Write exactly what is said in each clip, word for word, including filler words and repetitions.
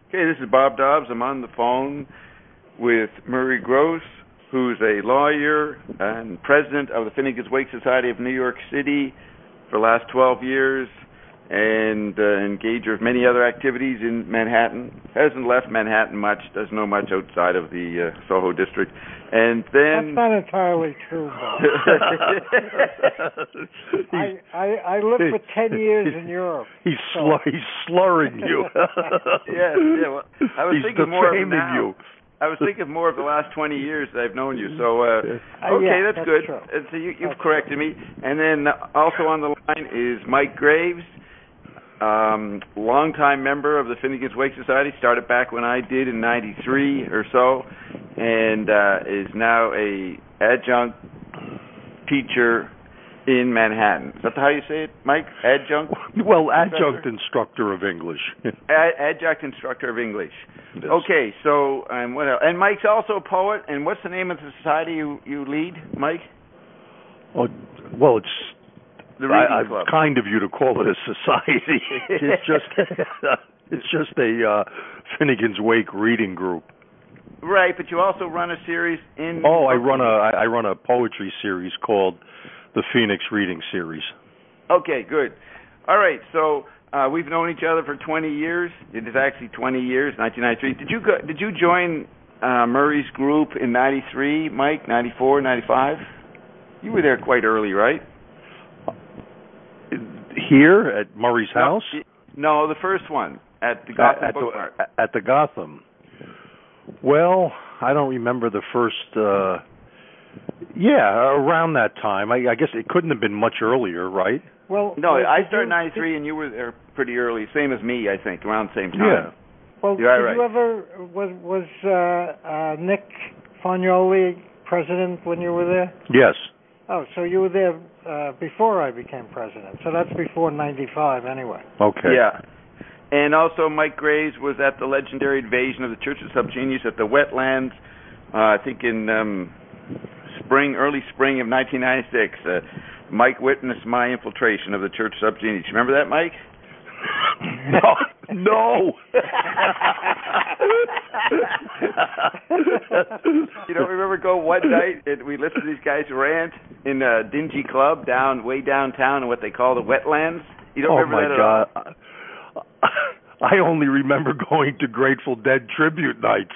Okay, this is Bob Dobbs. I'm on the phone with Murray Gross, who's a lawyer and president of the Finnegan's Wake Society of New York City for the last twelve years, and uh, engager of many other activities in Manhattan. Hasn't left Manhattan much, doesn't know much outside of the uh, Soho district. And then... That's not entirely true, Bob. I, I, I lived for ten years in Europe. He's, so. slur, he's slurring you. yes, yeah, well, I was he's thinking more of now. you. I was thinking more of the last twenty years that I've known you. So, uh, okay, uh, yeah, that's, that's good. True. Uh, so you, you've that's corrected true. me. And then also on the line is Mike Graves, um, longtime member of the Finnegan's Wake Society, started back when I did in ninety-three or so, and uh, is now a adjunct teacher in Manhattan. Is that how you say it, Mike? Adjunct? Well, adjunct instructor of English. Ad- adjunct instructor of English. Yes. Okay, so um, what else? And Mike's also a poet. And what's the name of the society you, you lead, Mike? Oh, well, it's the Reading I, Club. Kind of you to call it a society. It's just it's just a uh, Finnegan's Wake reading group. Right, but you also run a series in. Oh, I run a I run a poetry series called the Phoenix Reading Series. Okay, good. All right, so uh, we've known each other for twenty years. It is actually twenty years, nineteen ninety-three. Did you go, did you join uh, Murray's group in ninety-three, Mike? ninety-four, ninety-five? You were there quite early, right? Here at Murray's no, house? No, the first one at the Gotham at, at Book the, Mart. At the Gotham. Well, I don't remember the first. Uh, yeah, around that time. I, I guess it couldn't have been much earlier, right? Well, no, well, I started in you, ninety-three, did, and you were there pretty early, same as me, I think, around the same time. Yeah. Well, You're did right. you ever was was uh, uh, Nick Fagnoli president when you were there? Yes. Oh, so you were there uh, before I became president. So that's before ninety-five, anyway. Okay. Yeah. And also, Mike Graves was at the legendary invasion of the Church of Subgenius at the Wetlands, uh, I think in um, spring, early spring of nineteen ninety-six. Uh, Mike witnessed my infiltration of the Church of Subgenius. You remember that, Mike? No. No. You don't remember going one night and we listened to these guys rant in a dingy club down way downtown in what they call the Wetlands? You don't oh remember my that at God. all? I only remember going to Grateful Dead tribute nights.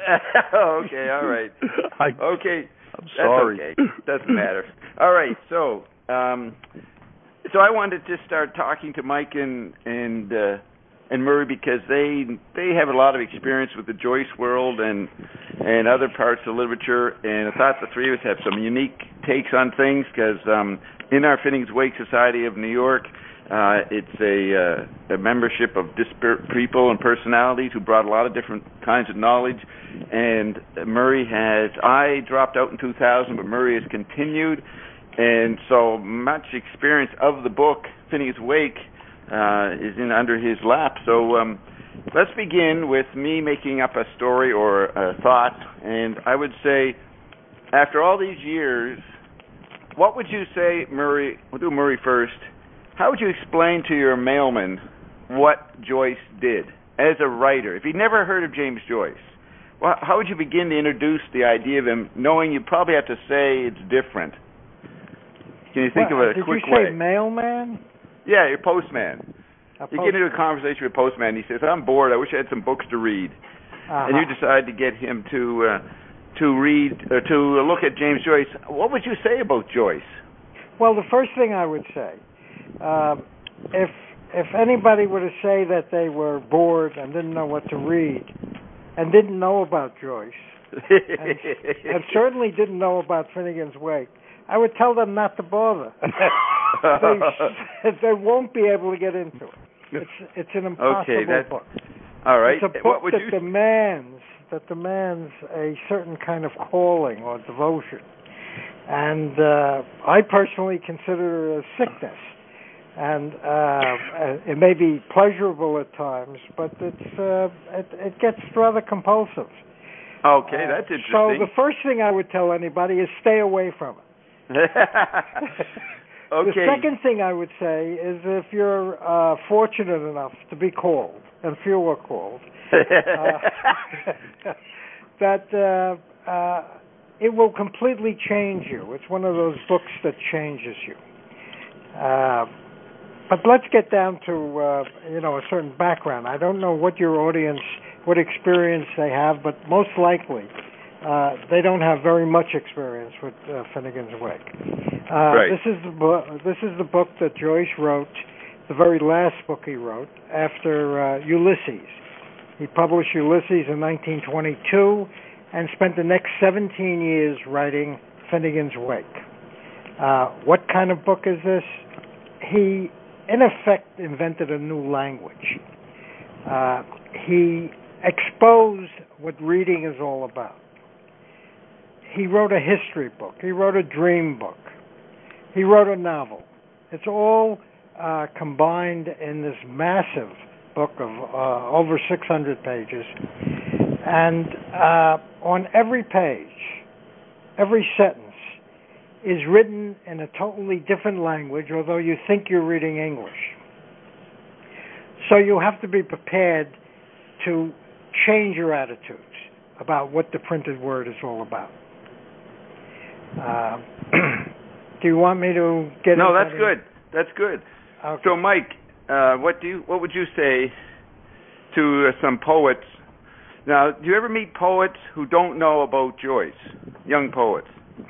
Okay, all right. I, okay. I'm sorry. That's okay. Doesn't matter. All right, so um, so I wanted to start talking to Mike and and uh, and Murray because they they have a lot of experience with the Joyce world and and other parts of literature, and I thought the three of us have some unique takes on things because um, in our Finnegan's Wake Society of New York, Uh, it's a, uh, a membership of disparate people and personalities who brought a lot of different kinds of knowledge. And Murray has, I dropped out in two thousand, but Murray has continued. And so much experience of the book, Finnegan's Wake, uh, is in under his lap. So um, let's begin with me making up a story or a thought. And I would say, after all these years, what would you say, Murray, we'll do Murray first, how would you explain to your mailman what Joyce did as a writer? If you'd never heard of James Joyce, well, how would you begin to introduce the idea of him, knowing you probably have to say it's different? Can you think well, of a did quick you say way? mailman? Yeah, your postman. A you post- get into a conversation with a postman, he says, I'm bored, I wish I had some books to read. uh-huh. And you decide to get him to uh, to read, uh, to look at James Joyce. What would you say about Joyce? Well, the first thing I would say, Uh, if if anybody were to say that they were bored and didn't know what to read, and didn't know about Joyce, and, and certainly didn't know about Finnegan's Wake, I would tell them not to bother. they, they won't be able to get into it. It's it's an impossible okay, that's, book. All right. It's a book what would that you... demands that demands a certain kind of calling or devotion, and uh, I personally consider it a sickness. And uh, it may be pleasurable at times, but it's uh, it, it gets rather compulsive. Okay, that's interesting. Uh, so the first thing I would tell anybody is stay away from it. Okay. The second thing I would say is if you're uh, fortunate enough to be called, and few are called, uh, that uh, uh, it will completely change you. It's one of those books that changes you. Uh, but let's get down to uh, you know a certain background. I don't know what your audience, what experience they have, but most likely uh, they don't have very much experience with uh, Finnegan's Wake. Uh, right. This is the book. This is the book that Joyce wrote, the very last book he wrote after uh, Ulysses. He published Ulysses in nineteen twenty-two and spent the next seventeen years writing Finnegan's Wake. Uh, what kind of book is this? He, in effect, invented a new language. Uh, he exposed what reading is all about. He wrote a history book. He wrote a dream book. He wrote a novel. It's all uh, combined in this massive book of uh, over six hundred pages. And uh, on every page, every sentence is written in a totally different language, although you think you're reading English. So you have to be prepared to change your attitudes about what the printed word is all about. Uh, do you want me to get No, into that's any? good. That's good. Okay. So, Mike, uh, what do you, what would you say to uh, some poets? Now, do you ever meet poets who don't know about Joyce, young poets?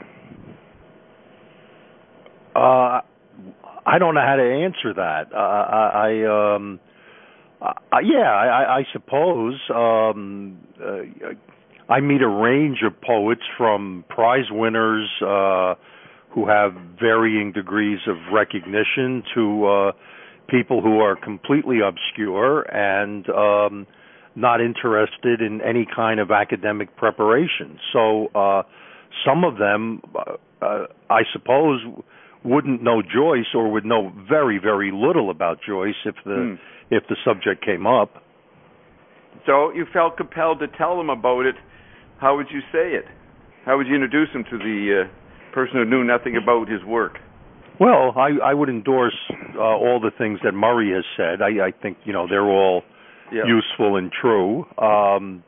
Uh, I don't know how to answer that. Uh, I, I um, uh, yeah, I, I suppose um, uh, I meet a range of poets from prize winners uh, who have varying degrees of recognition to uh, people who are completely obscure and um, not interested in any kind of academic preparation. So uh, some of them, uh, uh, I suppose, wouldn't know Joyce or would know very, very little about Joyce if the mm. if the subject came up. So you felt compelled to tell them about it. How would you say it? How would you introduce them to the uh, person who knew nothing about his work? Well, I, I would endorse uh, all the things that Murray has said. I, I think you know they're all yeah. useful and true. Um,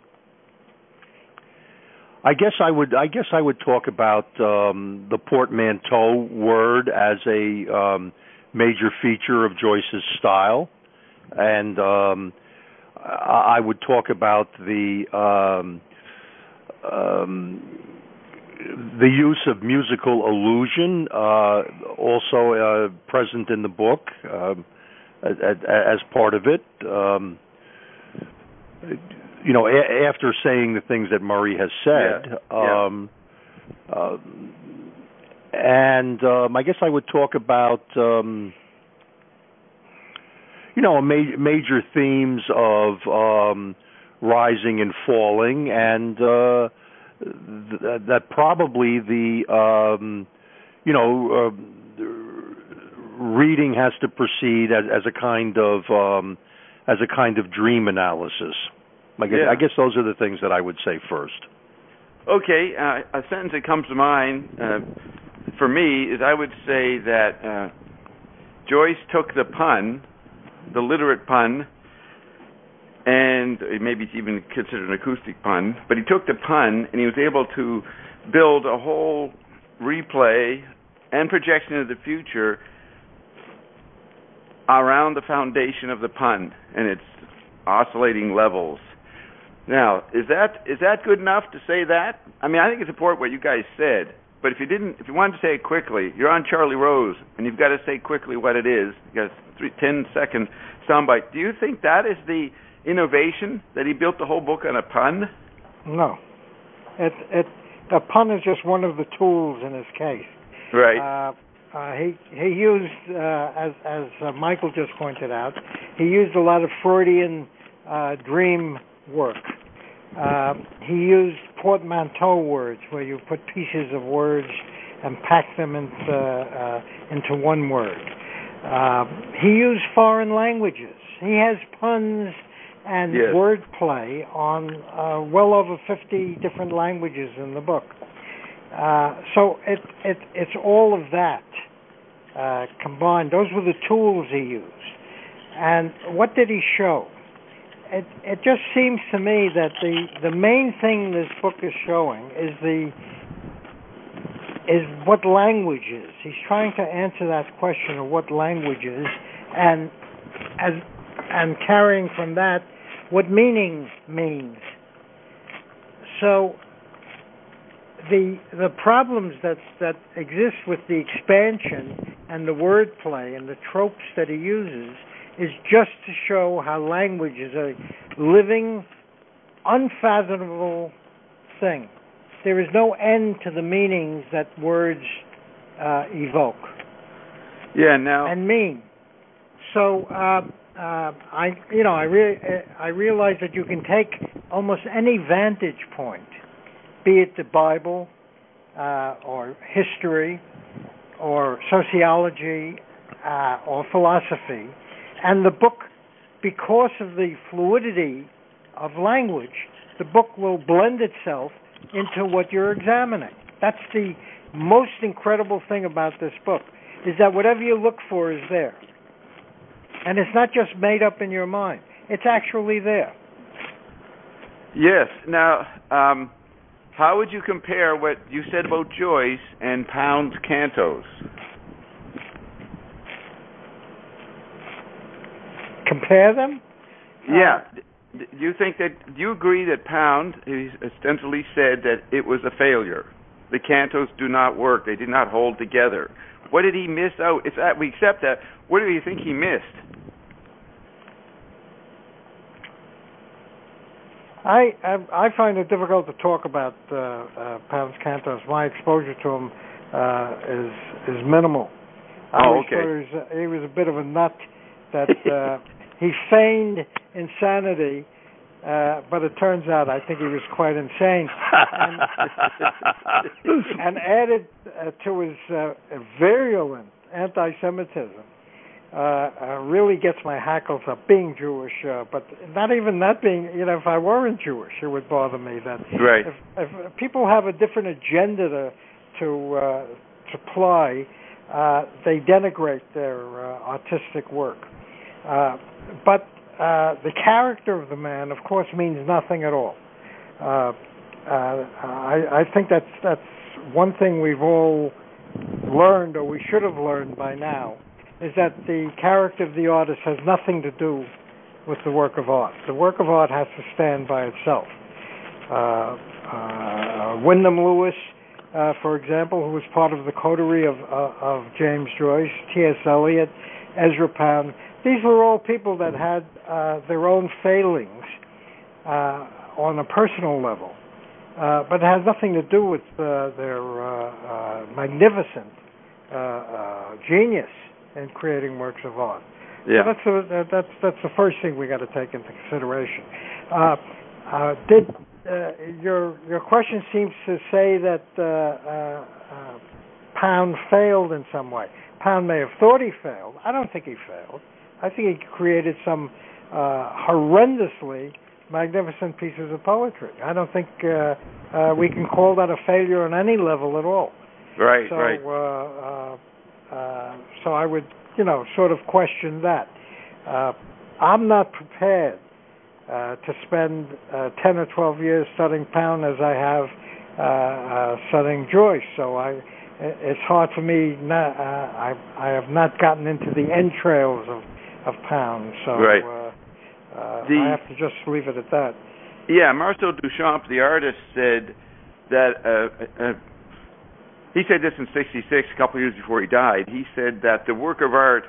I guess I would. I guess I would talk about um, the portmanteau word as a um, major feature of Joyce's style, and um, I would talk about the um, um, the use of musical allusion, uh, also uh, present in the book uh, as, as part of it. Um, You know, a- after saying the things that Murray has said, yeah. Yeah. Um, uh, and um, I guess I would talk about, um, you know, ma- major themes of um, rising and falling, and uh, th- that probably the, um, you know, uh, reading has to proceed as, as a kind of um, as a kind of dream analysis. I guess, yeah. I guess those are the things that I would say first. Okay, uh, a sentence that comes to mind uh, for me is I would say that uh, Joyce took the pun, the literate pun, and maybe it's even considered an acoustic pun, but he took the pun and he was able to build a whole replay and projection of the future around the foundation of the pun and its oscillating levels. Now, is that is that good enough to say that? I mean, I think it's important what you guys said, but if you didn't, if you wanted to say it quickly, you're on Charlie Rose, and you've got to say quickly what it is. You got a three, ten second soundbite. Do you think that is the innovation, that he built the whole book on a pun? No. It, it, a pun is just one of the tools in his case. Right. Uh, uh, he he used, uh, as as uh, Michael just pointed out, he used a lot of Freudian uh, dream work. Uh, he used portmanteau words, where you put pieces of words and pack them into uh, into one word. Uh, he used foreign languages. He has puns and yes. wordplay on uh, well over fifty different languages in the book. Uh, so it, it it's all of that uh, combined. Those were the tools he used. And what did he show? It, it just seems to me that the, the main thing this book is showing is the is what language is. He's trying to answer that question of what language is, and as and carrying from that what meaning means. So the the problems that that exist with the expansion and the wordplay and the tropes that he uses is just to show how language is a living, unfathomable thing. There is no end to the meanings that words uh, evoke. Yeah, now and mean. So uh, uh, I, you know, I re- I realize that you can take almost any vantage point, be it the Bible uh, or history or sociology uh, or philosophy, and the book, because of the fluidity of language, the book will blend itself into what you're examining. That's the most incredible thing about this book, is that whatever you look for is there. And it's not just made up in your mind. It's actually there. Yes. Now, um, how would you compare what you said about Joyce and Pound's cantos? Compare them? Yeah. Uh, do you think that, do you agree that Pound, he ostensibly said that it was a failure? The cantos do not work. They did not hold together. What did he miss out? If that, we accept that, what do you think he missed? I I, I find it difficult to talk about uh, uh, Pound's cantos. My exposure to him uh, is is minimal. I oh, always okay. thought he was, he was a bit of a nut that uh, he feigned insanity, uh, but it turns out I think he was quite insane. And, and added uh, to his uh, virulent anti-Semitism, uh, uh, really gets my hackles up, being Jewish, uh, but not even that being, you know, if I weren't Jewish, it would bother me that right. if, if people have a different agenda to to, uh, to ply, uh, they denigrate their uh, artistic work. Uh, but uh, the character of the man, of course, means nothing at all. Uh, uh, I, I think that's that's one thing we've all learned, or we should have learned by now, is that the character of the artist has nothing to do with the work of art. The work of art has to stand by itself. Uh, uh, Wyndham Lewis, uh, for example, who was part of the coterie of, uh, of James Joyce, T S Eliot, Ezra Pound, these were all people that had uh, their own failings uh, on a personal level, uh, but it has nothing to do with uh, their uh, uh, magnificent uh, uh, genius in creating works of art. Yeah. So that's a, that's that's the first thing we got to take into consideration. Uh, uh, did uh, your your question seems to say that uh, uh, uh, Pound failed in some way? Pound may have thought he failed. I don't think he failed. I think he created some uh, horrendously magnificent pieces of poetry. I don't think uh, uh, we can call that a failure on any level at all. Right, so, right. Uh, uh, uh, so I would, you know, sort of question that. Uh, I'm not prepared uh, to spend uh, ten or twelve years studying Pound as I have uh, uh, studying Joyce. So I, it's hard for me. Not, uh, I, I have not gotten into the entrails of. of Pound, so right. uh, uh, the, I have to just leave it at that. Yeah, Marcel Duchamp, the artist, said that, uh, uh, he said this in sixty-six, a couple of years before he died, he said that the work of art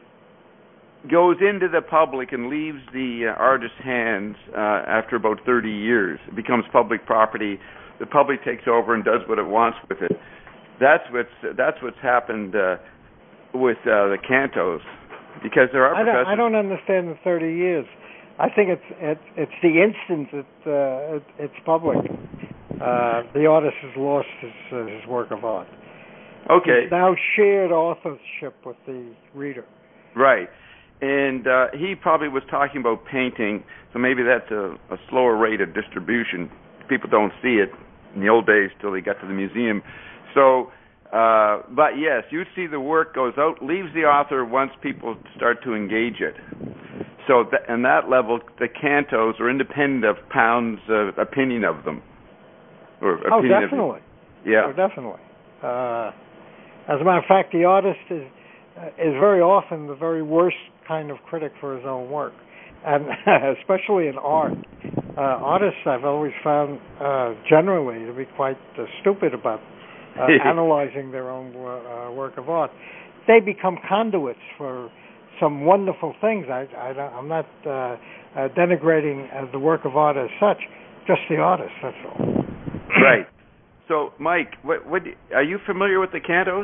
goes into the public and leaves the uh, artist's hands uh, after about thirty years. It becomes public property. The public takes over and does what it wants with it. That's what's, that's what's happened uh, with uh, the cantos. Because there are I professors. don't, I don't understand the thirty years. I think it's it, it's the instant that uh, it, it's public. Uh, the artist has lost his uh, his work of art. Okay. It's now shared authorship with the reader. Right, and uh, he probably was talking about painting, so maybe that's a, a slower rate of distribution. People don't see it in the old days till they got to the museum. So Uh, but yes, you see the work goes out, leaves the author once people start to engage it. So th- on that level, the cantos are independent of Pound's uh, opinion of them. Or oh, opinion definitely. Of, yeah. Oh, definitely. Uh, as a matter of fact, the artist is uh, is very often the very worst kind of critic for his own work, and especially in art. Uh, artists I've always found uh, generally to be quite uh, stupid about uh, analyzing their own uh, work of art. They become conduits for some wonderful things. I, I, I'm not uh, uh, denigrating uh, the work of art as such, just the artist, that's all. Right. So, Mike, what, what, are you familiar with the cantos?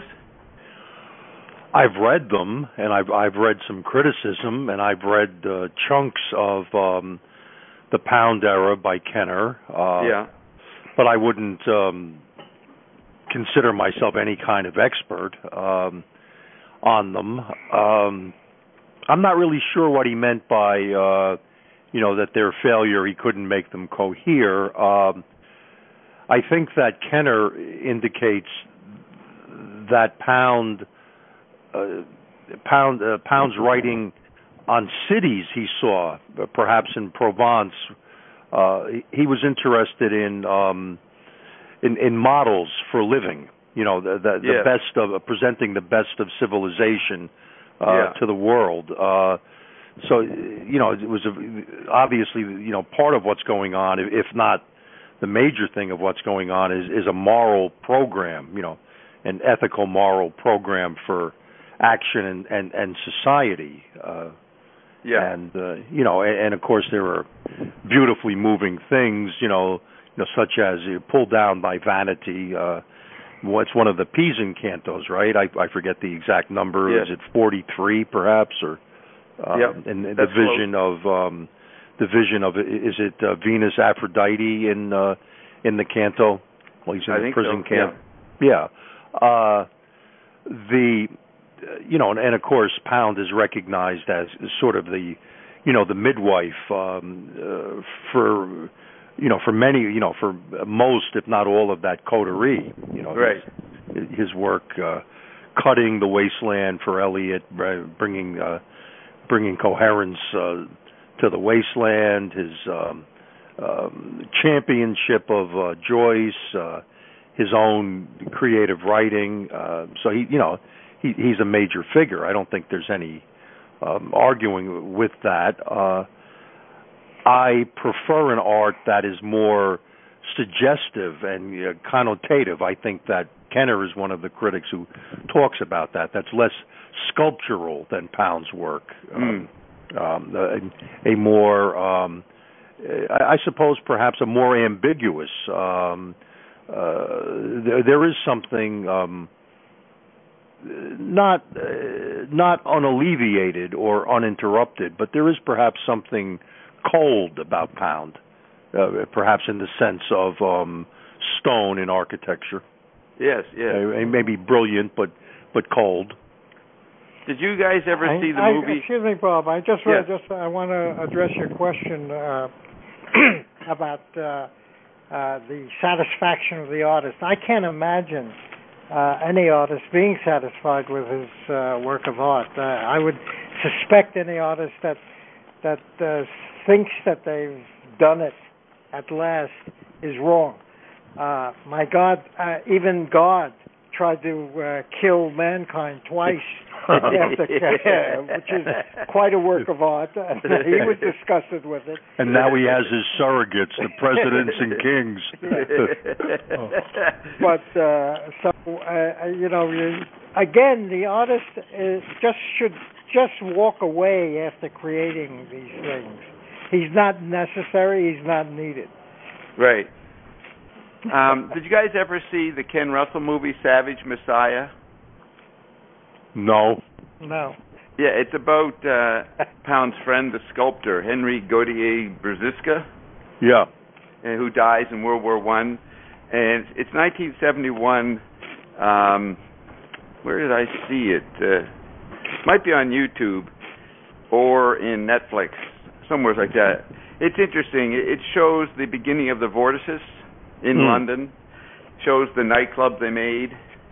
I've read them, and I've I've read some criticism, and I've read uh, chunks of um, the Pound era by Kenner. Uh, yeah. But I wouldn't um, consider myself any kind of expert um, on them. Um, I'm not really sure what he meant by, uh, you know, that their failure, he couldn't make them cohere. Um, I think that Kenner indicates that Pound, uh, Pound, uh, Pound's writing on cities he saw, uh, perhaps in Provence. Uh, he was interested in, um, in in models for living. You know, the the, yeah. the best of uh, presenting the best of civilization uh, yeah. to the world. Uh, so, you know, it was a, obviously, you know, part of what's going on, if not the major thing of what's going on, is, is a moral program, you know, an ethical moral program for action and, and, and society. Uh, yeah. And, uh, you know, and, and, of course, there are beautifully moving things, you know, you know such as uh, Pulled Down by Vanity. Uh, what's one of the Pisan cantos, right? I, I forget the exact number. Yeah. Is it forty-three, perhaps? Or uh, yep. and the That's vision close. of... Um, the vision of it, is it uh, Venus Aphrodite in uh, in the canto? Well, he's in I the think prison so. camp. Yeah. yeah. Uh, the you know, and, and of course, Pound is recognized as sort of the you know the midwife um, uh, for you know for many you know for most, if not all, of that coterie. You know, right. His, his work uh, cutting the wasteland for Eliot, bringing uh, bringing coherence. Uh, to the wasteland, his um, um, championship of uh, Joyce, uh, his own creative writing. Uh, so he, you know, he, he's a major figure. I don't think there's any um, arguing with that. Uh, I prefer an art that is more suggestive and uh, connotative. I think that Kenner is one of the critics who talks about that. That's less sculptural than Pound's work. Mm. Um, Um, a, a more, um, I, I suppose, perhaps a more ambiguous. Um, uh, there, there is something um, not uh, not unalleviated or uninterrupted, but there is perhaps something cold about Pound, uh, perhaps in the sense of um, stone in architecture. Yes, yes. Uh, maybe brilliant, but but cold. Did you guys ever I, see the I, movie? Excuse me, Bob. I just yeah. just I want to address your question uh, about uh, uh, the satisfaction of the artist. I can't imagine uh, any artist being satisfied with his uh, work of art. Uh, I would suspect any artist that that uh, thinks that they've done it at last is wrong. Uh, my God, uh, even God tried to uh, kill mankind twice. After, uh, which is quite a work of art. He was disgusted with it. And now he has his surrogates, the presidents and kings. oh. But, uh, so, uh, you know, again, the artist is, just should just walk away after creating these things. He's not necessary. He's not needed. Right. Um, did you guys ever see the Ken Russell movie, Savage Messiah? No. No. Yeah, it's about uh, Pound's friend, the sculptor, Henry Gautier-Brzezinska. Yeah. Who dies in World War One. And it's nineteen seventy-one. Um, where did I see it? Uh, it might be on YouTube or in Netflix, somewhere like that. It's interesting. It shows the beginning of the Vortices in mm. London, shows the nightclub they made,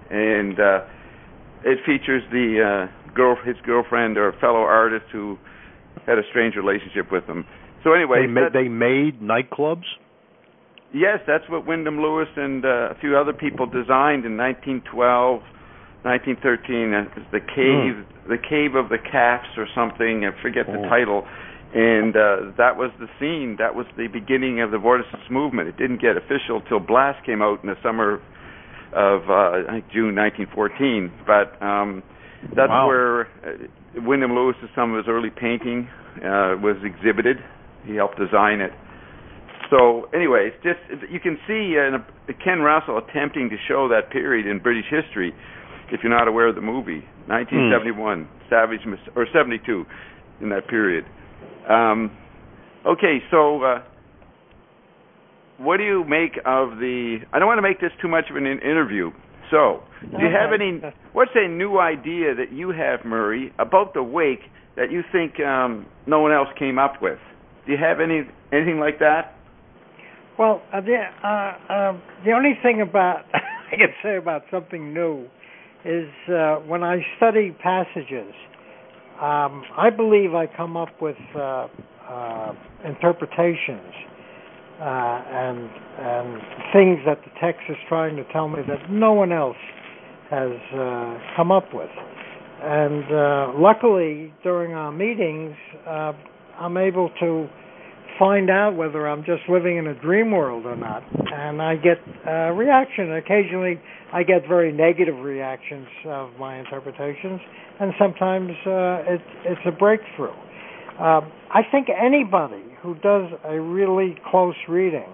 and uh, it features the uh, girl, his girlfriend or fellow artist who had a strange relationship with him. So anyway, they made, they made nightclubs. Yes, that's what Wyndham Lewis and uh, a few other people designed in nineteen twelve, nineteen thirteen. Uh, the cave, mm. the cave of the Calves or something. I forget oh. the title. And uh, that was the scene. That was the beginning of the Vorticist movement. It didn't get official till Blast came out in the summer of uh, I think June nineteen fourteen. But um, that's wow. where uh, Wyndham Lewis, some of his early painting uh, was exhibited. He helped design it. So anyway, it's just you can see uh, Ken Russell attempting to show that period in British history. If you're not aware of the movie, nineteen seventy-one, mm. Savage or seventy-two, in that period. Um, okay, so uh, what do you make of the? I don't want to make this too much of an interview. So, do you have any? What's a new idea that you have, Murray, about the wake that you think um, no one else came up with? Do you have any anything like that? Well, uh, the, uh, uh, the only thing about I can say about something new is uh, when I study passages. Um, I believe I come up with uh, uh, interpretations uh, and and things that the text is trying to tell me that no one else has uh, come up with. And uh, luckily, during our meetings, uh, I'm able to find out whether I'm just living in a dream world or not. And I get a reaction. Occasionally, I get very negative reactions of my interpretations, and sometimes uh, it, it's a breakthrough. Uh, I think anybody who does a really close reading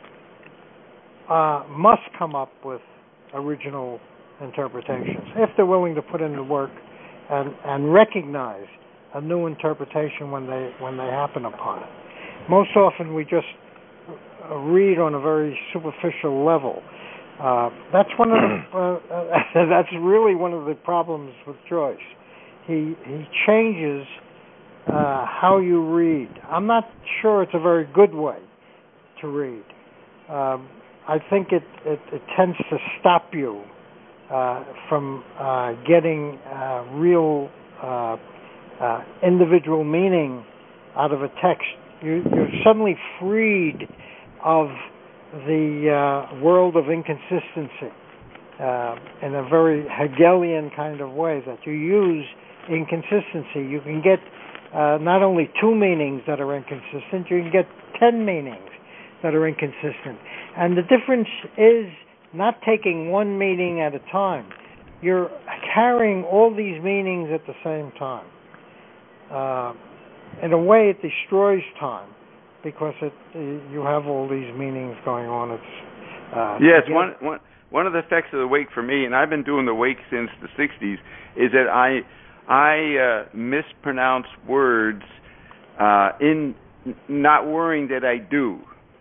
uh, must come up with original interpretations if they're willing to put in the work and, and recognize a new interpretation when they when they happen upon it. Most often we just read on a very superficial level. Uh, that's one of the, uh, that's really one of the problems with Joyce. He he changes uh, how you read. I'm not sure it's a very good way to read. Um, I think it, it, it tends to stop you uh, from uh, getting uh, real uh, uh, individual meaning out of a text. You, you're suddenly freed of the uh, world of inconsistency uh, in a very Hegelian kind of way that you use inconsistency. You can get uh, not only two meanings that are inconsistent, you can get ten meanings that are inconsistent. And the difference is not taking one meaning at a time. You're carrying all these meanings at the same time. Uh, in a way, it destroys time because it, you have all these meanings going on. It's uh, yes, one, one, one of the effects of the wake for me, and I've been doing the wake since the sixties, is that I I uh, mispronounce words uh, in not worrying that I do.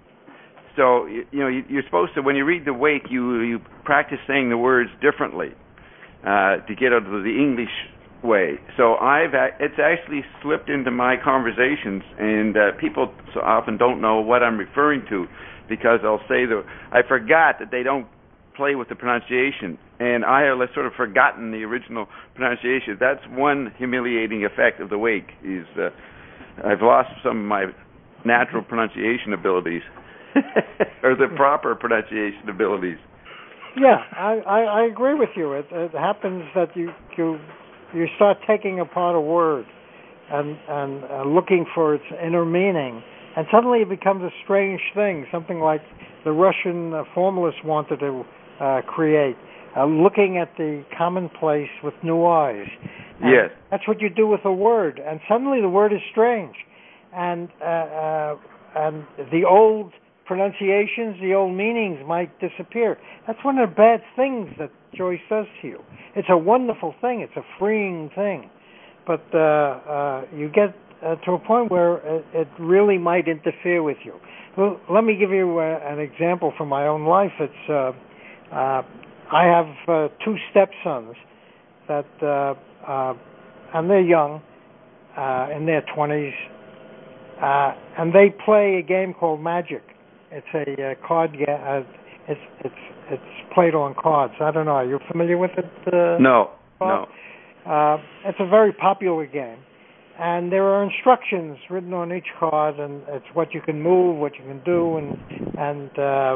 So you, you know you, you're supposed to, when you read the wake, you you practice saying the words differently uh, to get out of the English way. So I've it's actually slipped into my conversations, and uh, people so often don't know what I'm referring to because I'll say that I forgot that they don't play with the pronunciation, and I have sort of forgotten the original pronunciation. That's one humiliating effect of the wake. Is uh, I've lost some of my natural pronunciation abilities or the proper pronunciation abilities. Yeah, I, I, I agree with you. It, it happens that you you you start taking apart a word and and uh, looking for its inner meaning, and suddenly it becomes a strange thing, something like the Russian uh, formalists wanted to uh, create, uh, looking at the commonplace with new eyes. And yes. That's what you do with a word, and suddenly the word is strange. And, uh, uh, and the old pronunciations, the old meanings might disappear. That's one of the bad things that Joyce does to you. It's a wonderful thing. It's a freeing thing. But uh, uh, you get uh, to a point where it, it really might interfere with you. Well, let me give you uh, an example from my own life. It's uh, uh, I have uh, two stepsons that, uh, uh, and they're young, uh, in their twenties, uh, and they play a game called Magic. It's a uh, card game. Uh, It's it's it's played on cards. I don't know. Are you familiar with it? Uh, no, Bob? no. Uh, it's a very popular game, and there are instructions written on each card, and it's what you can move, what you can do, and and uh,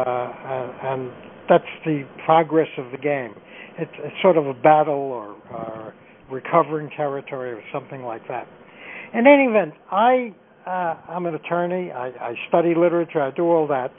uh, and that's the progress of the game. It's, it's sort of a battle or, or recovering territory or something like that. In any event, I uh, I'm an attorney. I, I study literature. I do all that.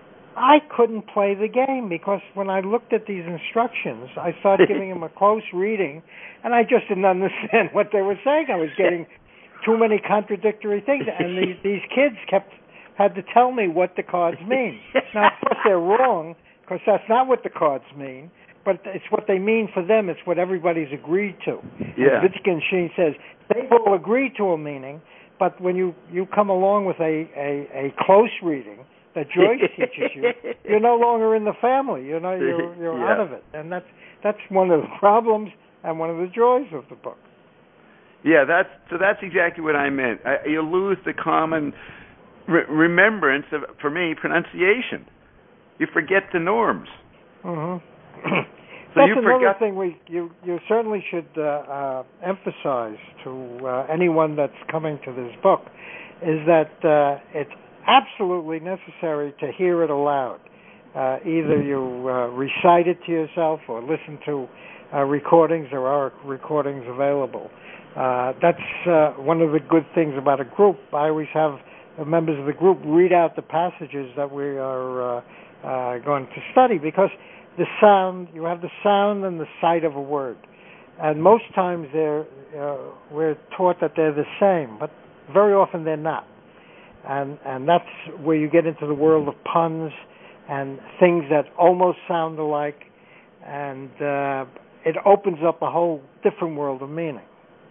I couldn't play the game because when I looked at these instructions, I started giving them a close reading, and I just didn't understand what they were saying. I was getting too many contradictory things, and these, these kids kept had to tell me what the cards mean. Now, of course, they're wrong because that's not what the cards mean, but it's what they mean for them. It's what everybody's agreed to. Yeah. Wittgenstein says they've all agreed to a meaning, but when you, you come along with a, a, a close reading that Joyce teaches you, you're no longer in the family. You know, you're you're yeah. out of it, and that's that's one of the problems and one of the joys of the book. Yeah, that's so. That's exactly what I meant. I, you lose the common re- remembrance of, for me, pronunciation. You forget the norms. Mm-hmm. So that's you another forgot thing we you you certainly should uh, uh, emphasize to uh, anyone that's coming to this book is that uh, it's absolutely necessary to hear it aloud. Uh, either you uh, recite it to yourself or listen to uh, recordings. There are recordings available. Uh, that's uh, one of the good things about a group. I always have the members of the group read out the passages that we are uh, uh, going to study because the sound, you have the sound and the sight of a word. And most times they're, uh, we're taught that they're the same, but very often they're not. And and that's where you get into the world of puns and things that almost sound alike, and uh, it opens up a whole different world of meaning.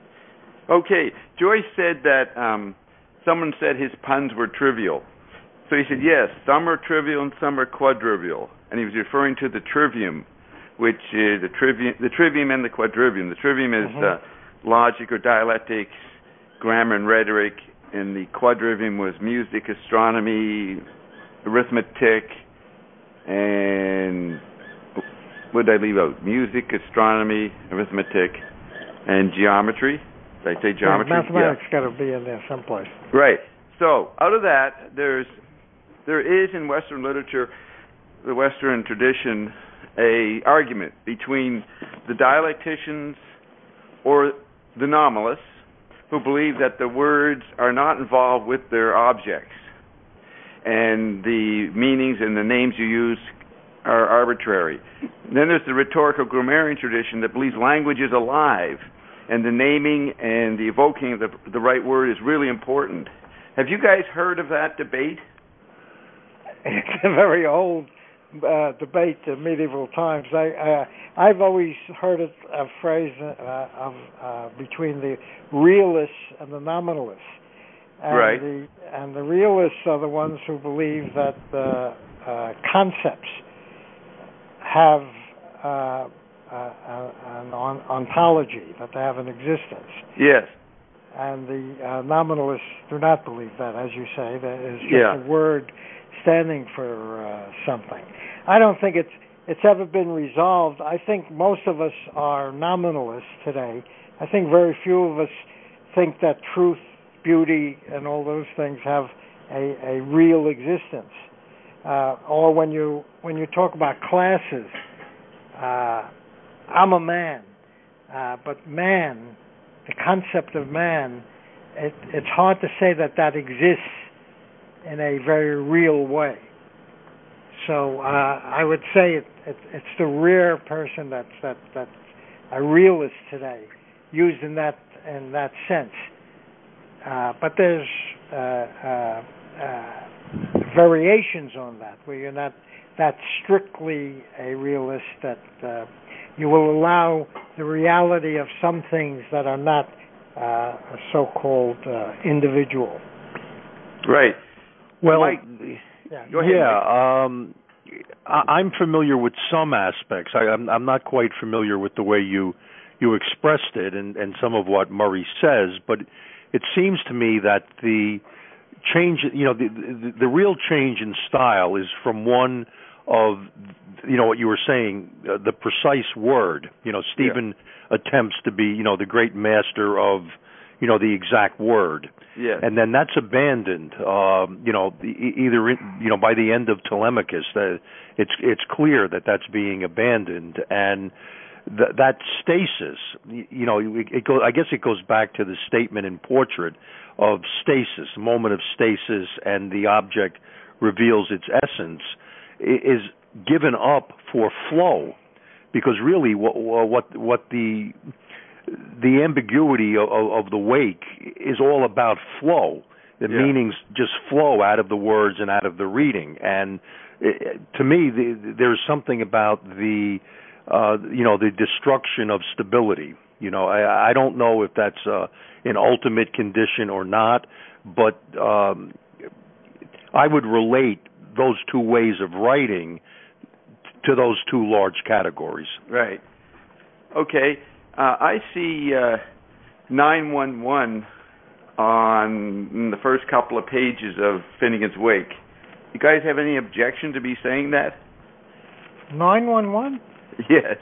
Okay, Joyce said that um, someone said his puns were trivial. So he said, yes, some are trivial and some are quadrivial. And he was referring to the trivium, which is the trivium, the trivium and the quadrivium. The trivium is Mm-hmm. uh, logic or dialectics, grammar and rhetoric, and the quadrivium was music, astronomy, arithmetic, and what did I leave out? Music, astronomy, arithmetic, and geometry. Did I say geometry? Yeah, mathematics yeah. got to be in there someplace. Right. So out of that, there's there is in Western literature, the Western tradition, a argument between the dialecticians or the nominalists who believe that the words are not involved with their objects, and the meanings and the names you use are arbitrary. Then there's the rhetorical grammarian tradition that believes language is alive, and the naming and the evoking of the, the right word is really important. Have you guys heard of that debate? It's a very old uh, debate in medieval times. I, uh, I've always heard it, a phrase uh, of uh, between the realists and the nominalists. And right. The, and the realists are the ones who believe that uh, uh, concepts have uh, uh, an on- ontology, that they have an existence. Yes. And the uh, nominalists do not believe that, as you say. That is just yeah. a word standing for uh, something. I don't think it's it's ever been resolved. I think most of us are nominalists today. I think very few of us think that truth, beauty, and all those things have a, a real existence. Uh, or when you when you talk about classes, uh, I'm a man, uh, but man, the concept of man, it, it's hard to say that that exists in a very real way. So uh, I would say it, it, it's the rare person that's that that's a realist today, used in that in that sense. Uh, but there's uh, uh, uh, variations on that, where you're not that strictly a realist, that uh, you will allow the reality of some things that are not uh, so-called uh, individual. Right. Well, Mike, yeah, go ahead, yeah um, I, I'm familiar with some aspects. I, I'm, I'm not quite familiar with the way you you expressed it and, and some of what Murray says, but it seems to me that the change, you know, the, the, the real change in style is from one of, you know, what you were saying, uh, the precise word. You know, Stephen yeah. attempts to be, you know, the great master of, you know, the exact word. Yeah. And then that's abandoned, um, you know, either, in, you know, by the end of Telemachus, that it's it's clear that that's being abandoned. And th- that stasis, you know, it, it go, I guess it goes back to the statement in Portrait of stasis, a moment of stasis, and the object reveals its essence, is given up for flow. Because really what what, what the... the ambiguity of, of the wake is all about flow. The yeah. meanings just flow out of the words and out of the reading. And it, to me, the, there's something about the, uh, you know, the destruction of stability. You know, I, I don't know if that's uh, an ultimate condition or not, but um, I would relate those two ways of writing to those two large categories. Right. Okay. Uh, I see uh, nine one one on the first couple of pages of Finnegan's Wake. You guys have any objection to me saying that? nine one one? Yes.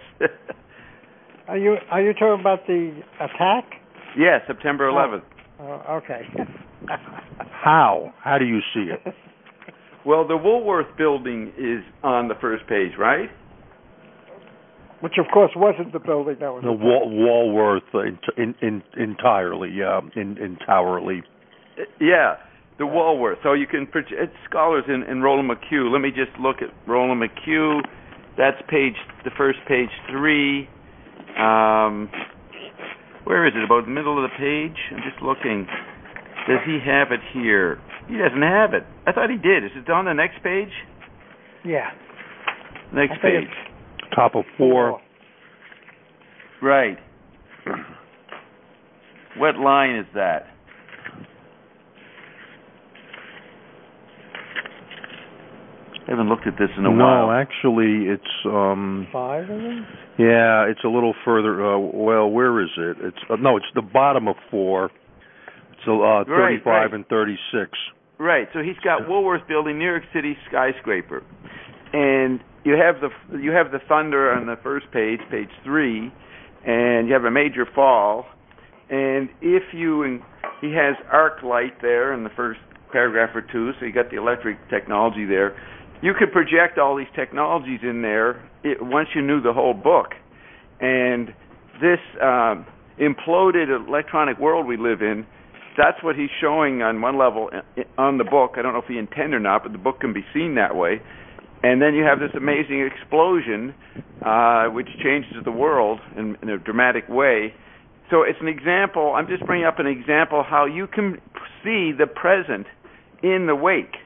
Are you are you talking about the attack? Yes, September eleventh. Oh, oh okay. How? How do you see it? Well, the Woolworth building is on the first page, right? Which, of course, wasn't the building that was the Wal- Walworth in, in, in, entirely, yeah, in, entirely. Yeah, the Walworth. So you can it's scholars in, in Roland McHugh. Let me just look at Roland McHugh. That's page, the first page three. Um, where is it? About the middle of the page. I'm just looking. Does he have it here? He doesn't have it. I thought he did. Is it on the next page? Yeah. Next page. Top of four. Right. What line is that? I haven't looked at this in a no, while. No, actually, it's um. Five of them. Yeah, it's a little further. Uh, well, where is it? It's uh, no, it's the bottom of four. It's uh, thirty-five right, right. and thirty-six. Right. So he's got Woolworth Building, New York City skyscraper, and you have the you have the thunder on the first page, page three, and you have a major fall. And if you he has arc light there in the first paragraph or two, so you got the electric technology there. You could project all these technologies in there it, once you knew the whole book. And this um, imploded electronic world we live in, that's what he's showing on one level on the book. I don't know if he intended or not, but the book can be seen that way. And then you have this amazing explosion, uh, which changes the world in, in a dramatic way. So it's an example. I'm just bringing up an example how you can see the present in the wake.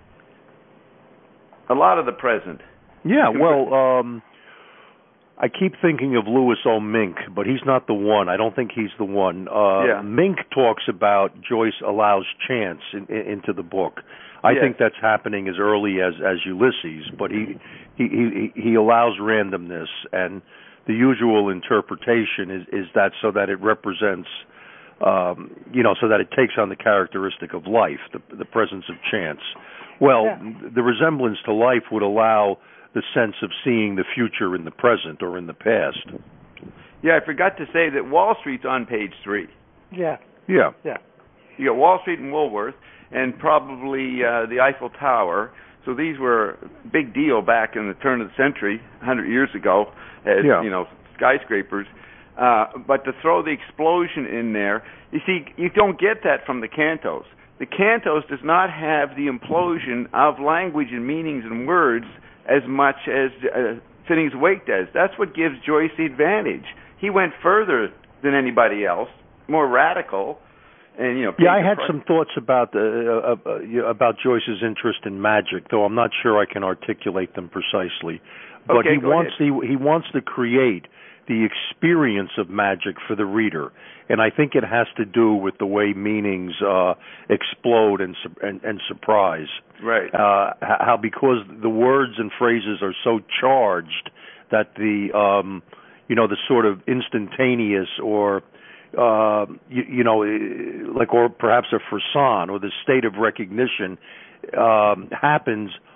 A lot of the present. Yeah, well, um, I keep thinking of Louis O. Mink, but he's not the one. I don't think he's the one. Uh, yeah. Mink talks about Joyce allows chance in, in, into the book. I yes. think that's happening as early as, as Ulysses, but he, he, he, he allows randomness, and the usual interpretation is, is that so that it represents, um, you know, so that it takes on the characteristic of life, the, the presence of chance. Well, yeah. the resemblance to life would allow the sense of seeing the future in the present or in the past. Yeah, I forgot to say that Wall Street's on page three. Yeah. Yeah. Yeah. You got Wall Street and Woolworth, and probably uh, the Eiffel Tower. So these were a big deal back in the turn of the century, one hundred years ago, as, yeah. you know, skyscrapers. Uh, but to throw the explosion in there, you see, you don't get that from the Cantos. The Cantos does not have the implosion of language and meanings and words as much as uh, Finnegan's Wake does. That's what gives Joyce the advantage. He went further than anybody else, more radical. And, you know, yeah, I had some thoughts about the uh, uh, about Joyce's interest in magic, though I'm not sure I can articulate them precisely. But okay, he wants ahead. he he wants to create the experience of magic for the reader, and I think it has to do with the way meanings uh, explode and, and and surprise. Right. Uh, how because the words and phrases are so charged that the um, you know the sort of instantaneous or Uh, you, you know, like, or perhaps a frisson, or the state of recognition um, happens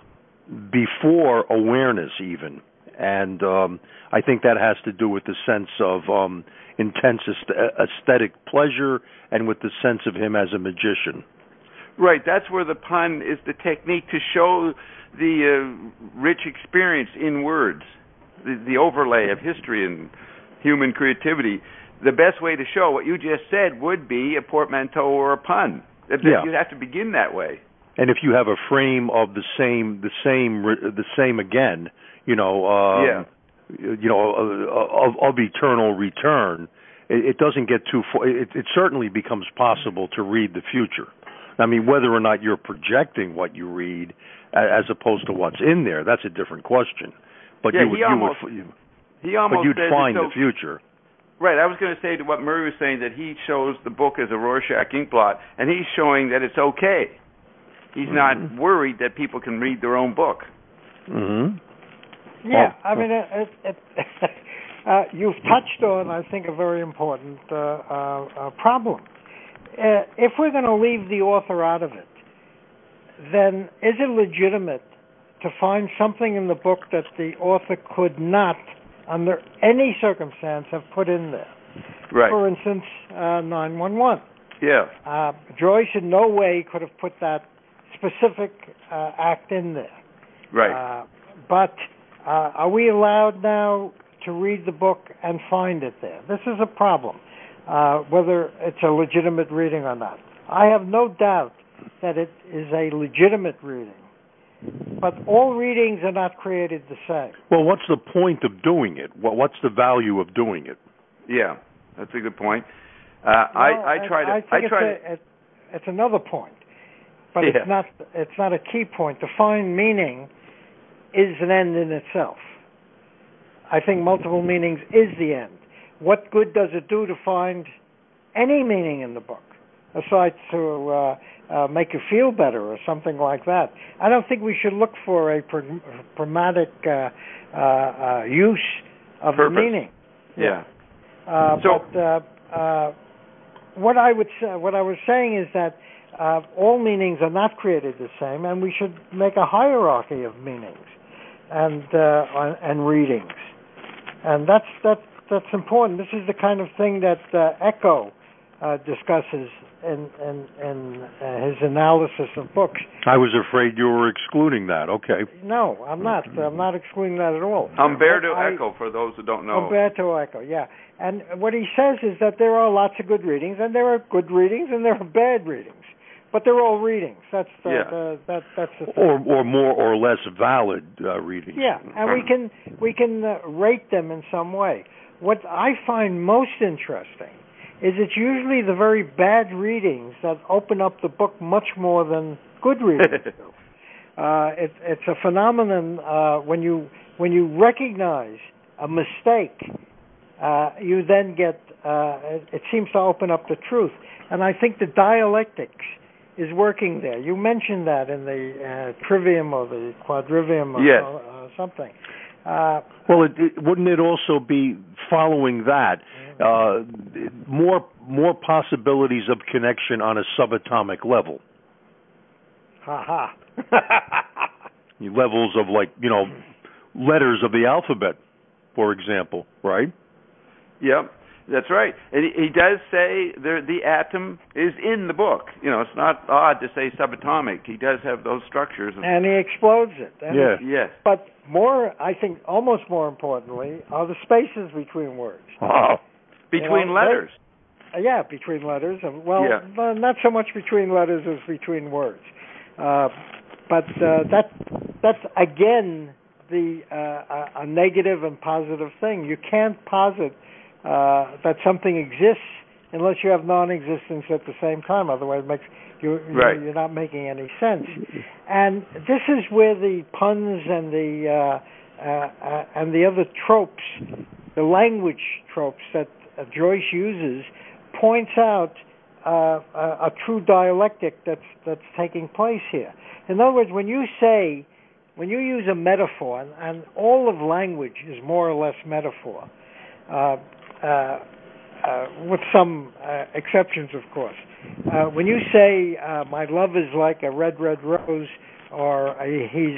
before awareness even. And um, I think that has to do with the sense of um, intense aesthetic pleasure and with the sense of him as a magician. Right, that's where the pun is the technique to show the uh, rich experience in words, the, the overlay of history and human creativity. The best way to show what you just said would be a portmanteau or a pun. Yeah. You'd have to begin that way. And if you have a frame of the same, the same, the same again, you know, um, yeah. you know, of, of eternal return, it, it doesn't get too far. It, it certainly becomes possible to read the future. I mean, whether or not you're projecting what you read as opposed to what's in there, that's a different question. But yeah, you would, he almost, you would, you, he almost but you'd says find so, the future. Right. I was going to say to what Murray was saying, that he shows the book as a Rorschach ink blot, and he's showing that it's okay. He's mm-hmm. not worried that people can read their own book. Mm-hmm. Yeah, I mean, it, it, it, uh, you've touched on, I think, a very important uh, uh, uh, problem. Uh, if we're going to leave the author out of it, then is it legitimate to find something in the book that the author could not, under any circumstance, have put in there? Right. For instance, uh, nine one one. Yeah. Uh, Joyce in no way could have put that specific uh, act in there. Right. Uh, but uh, are we allowed now to read the book and find it there? This is a problem, uh, whether it's a legitimate reading or not. I have no doubt that it is a legitimate reading, but all readings are not created the same. Well, what's the point of doing it? What's the value of doing it? Yeah, that's a good point. Uh, well, I, I try to. I think I it's, try a, to, it, it's another point, but yeah. it's not. It's not a key point. To find meaning is an end in itself. I think multiple meanings is the end. What good does it do to find any meaning in the book, aside to uh, uh, make you feel better or something like that? I don't think we should look for a pr- pragmatic uh, uh, uh, use of Purpose. the meaning. Yeah. Uh, so, but uh, uh, what I would say, what I was saying is that uh, all meanings are not created the same, and we should make a hierarchy of meanings and uh, and readings, and that's that's that's important. This is the kind of thing that uh, Eco uh, discusses in in, in uh, his analysis of books. I was afraid you were excluding that. Okay. No, I'm not. I'm not excluding that at all. Umberto I, Eco, for those who don't know. Umberto Eco, yeah. And what he says is that there are lots of good readings, and there are good readings, and there are bad readings. But they're all readings. That's the, yeah. the that that's the thing. Or or more or less valid uh, readings. Yeah, and we can we can uh, rate them in some way. What I find most interesting is it's usually the very bad readings that open up the book much more than good readings do. Uh, it, it's a phenomenon uh, when you when you recognize a mistake, uh, you then get uh, it, it seems to open up the truth, and I think the dialectics is working there. You mentioned that in the uh, trivium or the quadrivium or yes. uh, something. Uh, well, it, it, wouldn't it also be following that uh, more more possibilities of connection on a subatomic level? Ha ha. Levels of, like, you know, letters of the alphabet, for example, right? Yep. That's right. And he, he does say the, the atom is in the book. You know, it's not odd to say subatomic. He does have those structures. And he explodes it. And yeah. Yes. But more, I think, almost more importantly, are the spaces between words. Oh. Between you know, letters. They, yeah, between letters. Well, yeah. not so much between letters as between words. Uh, but uh, that that's, again, the uh, a, a negative and positive thing. You can't posit Uh, that something exists unless you have non-existence at the same time. Otherwise, it makes you, right. you're not making any sense. And this is where the puns and the uh, uh, uh, and the other tropes, the language tropes that uh, Joyce uses, points out uh, a, a true dialectic that's that's taking place here. In other words, when you say, when you use a metaphor, and, and all of language is more or less metaphor. Uh, Uh, uh, with some uh, exceptions, of course. Uh, when you say, uh, my love is like a red, red rose, or uh, he's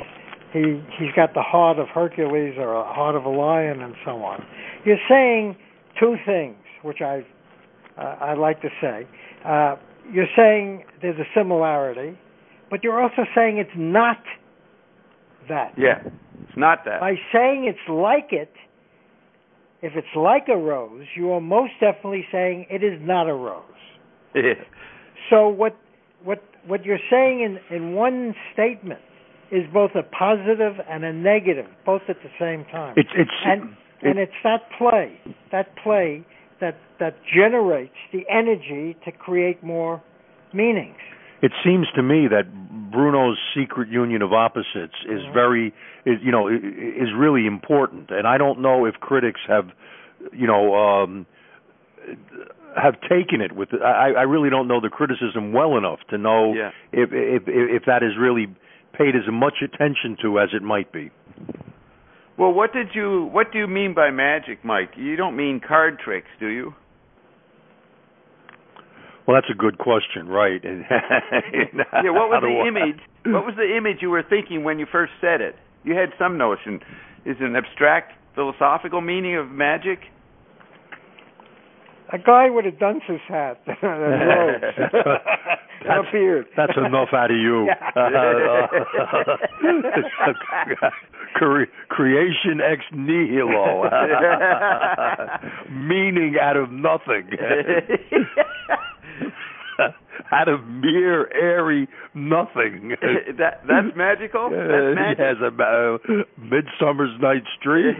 he he's got the heart of Hercules or a heart of a lion and so on. You're saying two things, which I uh, I like to say. Uh, you're saying there's a similarity, but you're also saying it's not that. Yeah, it's not that. By saying it's like it, if it's like a rose, you are most definitely saying it is not a rose. Yeah. So what what what you're saying in, in one statement is both a positive and a negative, both at the same time. It's it's and it, and it's that play, that play that that generates the energy to create more meanings. It seems to me that Bruno's secret union of opposites is mm-hmm. very, is, you know, is really important, and I don't know if critics have, you know, um, have taken it with. I, I really don't know the criticism well enough to know yeah. if, if if that is really paid as much attention to as it might be. Well, what did you what do you mean by magic, Mike? You don't mean card tricks, do you? Well, that's a good question, right? Yeah, what was the image? What was the image you were thinking when you first said it? You had some notion. Is it an abstract philosophical meaning of magic? A guy with a dunce's hat and robes and a beard. That's enough out of you. Cre- creation ex nihilo. Meaning out of nothing. Out of mere airy nothing. that that's magical. That's magic. Yes, a uh, Midsummer's Night's Dream.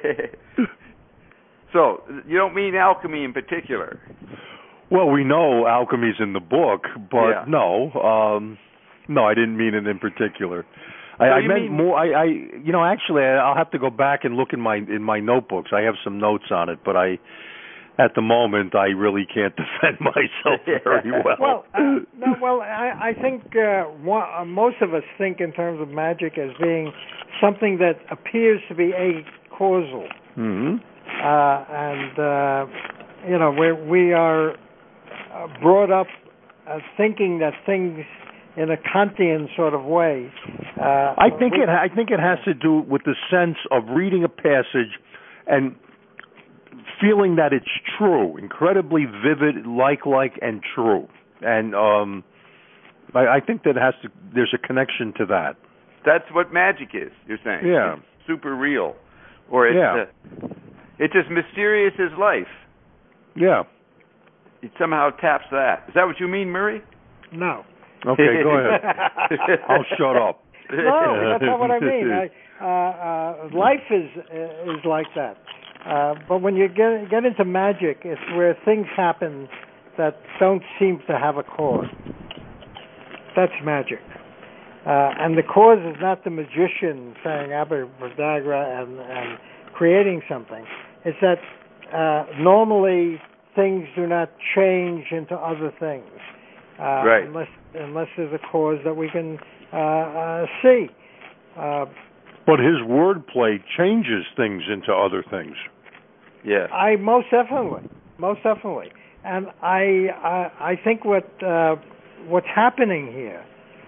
So you don't mean alchemy in particular? Well, we know alchemy's in the book, but yeah. no, um, no, I didn't mean it in particular. So I, I meant mean... more. I, I, you know, actually, I'll have to go back and look in my in my notebooks. I have some notes on it, but I. At the moment, I really can't defend myself very well. Well, uh, no, well, I, I think uh, one, uh, most of us think in terms of magic as being something that appears to be acausal. Mm-hmm. Uh, and, uh, you know, we we are uh, brought up uh, thinking that things in a Kantian sort of way. Uh, I think we, it. I think it has to do with the sense of reading a passage and feeling that it's true, incredibly vivid, like-like, and true. And um, I, I think that has to. There's a connection to that. That's what magic is. You're saying? Yeah. It's super real, or it's yeah. uh, it's as mysterious as life. Yeah. It somehow taps that. Is that what you mean, Murray? No. Okay, go ahead. I'll shut up. No, that's not what I mean. I, uh, uh, life is uh, is like that. Uh, but when you get get into magic, it's where things happen that don't seem to have a cause. That's magic. Uh, and the cause is not the magician saying abracadabra and, and creating something. It's that uh, normally things do not change into other things. Uh, right. Unless, unless there's a cause that we can uh, uh, see. Uh, But his wordplay changes things into other things. Yeah. I most definitely, most definitely, and I I, I think what uh, what's happening here.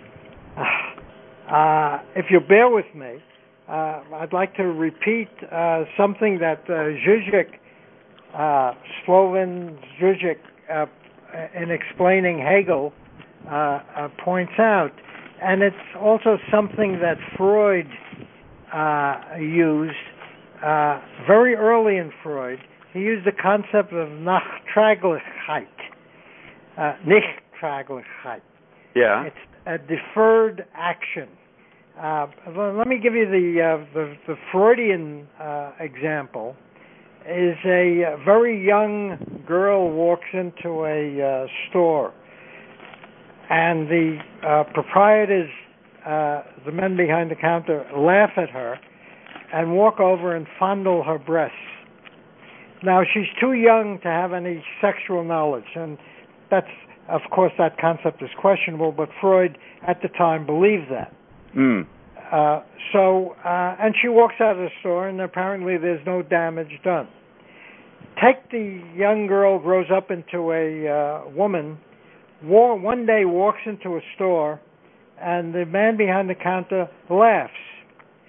Uh, if you bear with me, uh, I'd like to repeat uh, something that uh, Žižek, uh, Slovan Žižek, uh, in explaining Hegel, uh, uh, points out, and it's also something that Freud uh, used uh, very early in Freud. He used the concept of Nachtraglichkeit, uh, Nichtraglichkeit. Yeah. It's a deferred action. Uh, let me give you the uh, the, the Freudian uh, example. Is a very young girl walks into a uh, store, and the uh, proprietors, uh, the men behind the counter, laugh at her and walk over and fondle her breasts. Now, she's too young to have any sexual knowledge, and that's, of course, that concept is questionable, but Freud at the time believed that. Mm. Uh, so, uh, and she walks out of the store, and apparently there's no damage done. Take the young girl, grows up into a uh, woman, war, one day walks into a store, and the man behind the counter laughs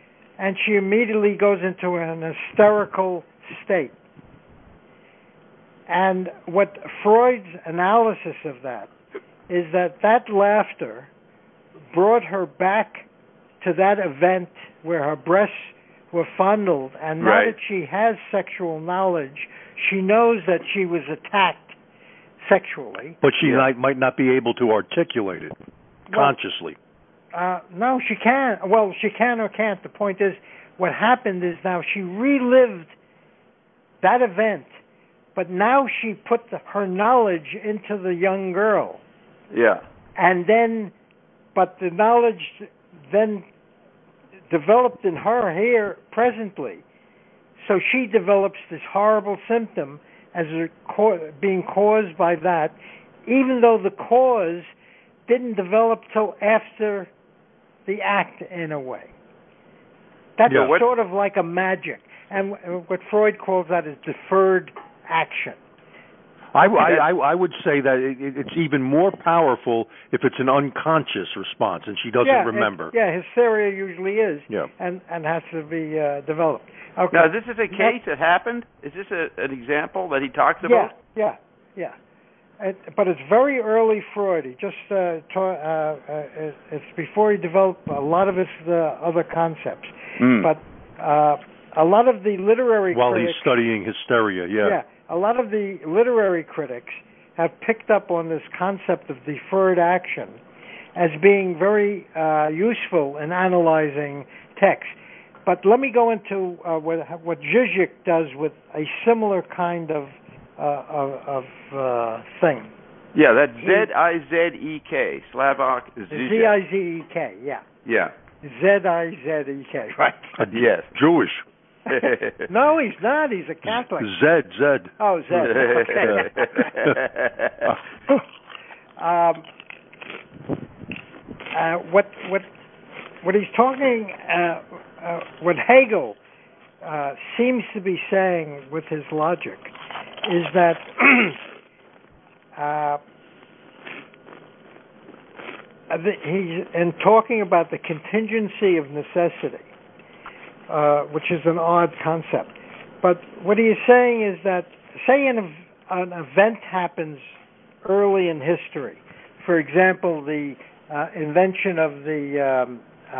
and she immediately goes into an hysterical state. And what Freud's analysis of that is that that laughter brought her back to that event where her breasts were fondled, and now right. that she has sexual knowledge, she knows that she was attacked sexually. But she yeah. might, might not be able to articulate it well, consciously. Uh, no, she can. Well, she can or can't. The point is, what happened is now she relived that event, but now she put the, her knowledge into the young girl. Yeah. And then, but the knowledge then developed in her here presently. So she develops this horrible symptom as a co- being caused by that, even though the cause didn't develop till after the act in a way. That's yeah, sort of like a magic. And what Freud calls that is deferred action. I, I, I would say that it, it's even more powerful if it's an unconscious response and she doesn't yeah, remember. It, yeah, hysteria usually is, yeah. and, and has to be uh, developed. Okay. Now, is this a case that happened? Is this a, an example that he talks yeah, about? Yeah, yeah. It, but it's very early Freud. He just uh, ta- uh, uh, it's before he developed a lot of his uh, other concepts. Mm. But uh, a lot of the literary while critics, he's studying hysteria, yeah. Yeah, a lot of the literary critics have picked up on this concept of deferred action as being very uh, useful in analyzing text. But let me go into uh, what, what Zizek does with a similar kind of uh, of, of uh, thing. Yeah, that's Z I Z E K, Slavoj Zizek. Z I Z E K, yeah. Yeah. Z I Z E K, right. Uh, yes. Jewish. No, he's not. He's a Catholic. Zed, Zed. Oh, Zed. Okay. um, uh, what what what he's talking, uh, uh, what Hegel uh, seems to be saying with his logic is that uh, he's in talking about the contingency of necessity. Uh, which is an odd concept. But what he is saying is that, say an, an event happens early in history. For example, the uh, invention of the, um, uh,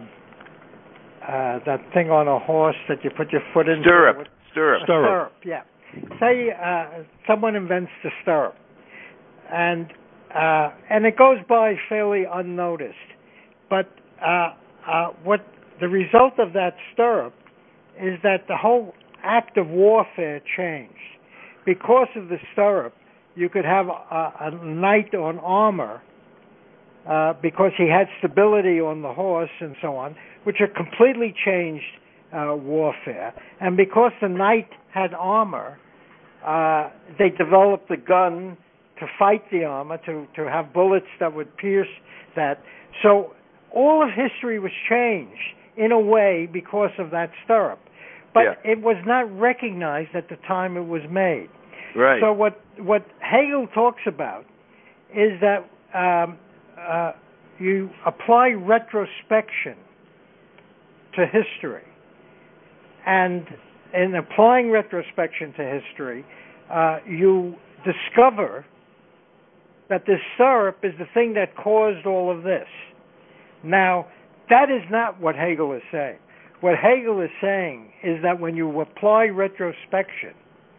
uh, that thing on a horse that you put your foot in. Stirrup. What, stirrup. Stirrup, yeah. Say uh, someone invents the stirrup. And, uh, and it goes by fairly unnoticed. But uh, uh, what the result of that stirrup is that the whole act of warfare changed. Because of the stirrup, you could have a, a knight on armor uh, because he had stability on the horse and so on, which are completely changed uh, warfare. And because the knight had armor, uh, they developed a gun to fight the armor, to, to have bullets that would pierce that. So all of history was changed in a way because of that stirrup. But yeah. it was not recognized at the time it was made. Right. So what, what Hegel talks about is that um, uh, you apply retrospection to history. And in applying retrospection to history, uh, you discover that this stirrup is the thing that caused all of this. Now, that is not what Hegel is saying. What Hegel is saying is that when you apply retrospection,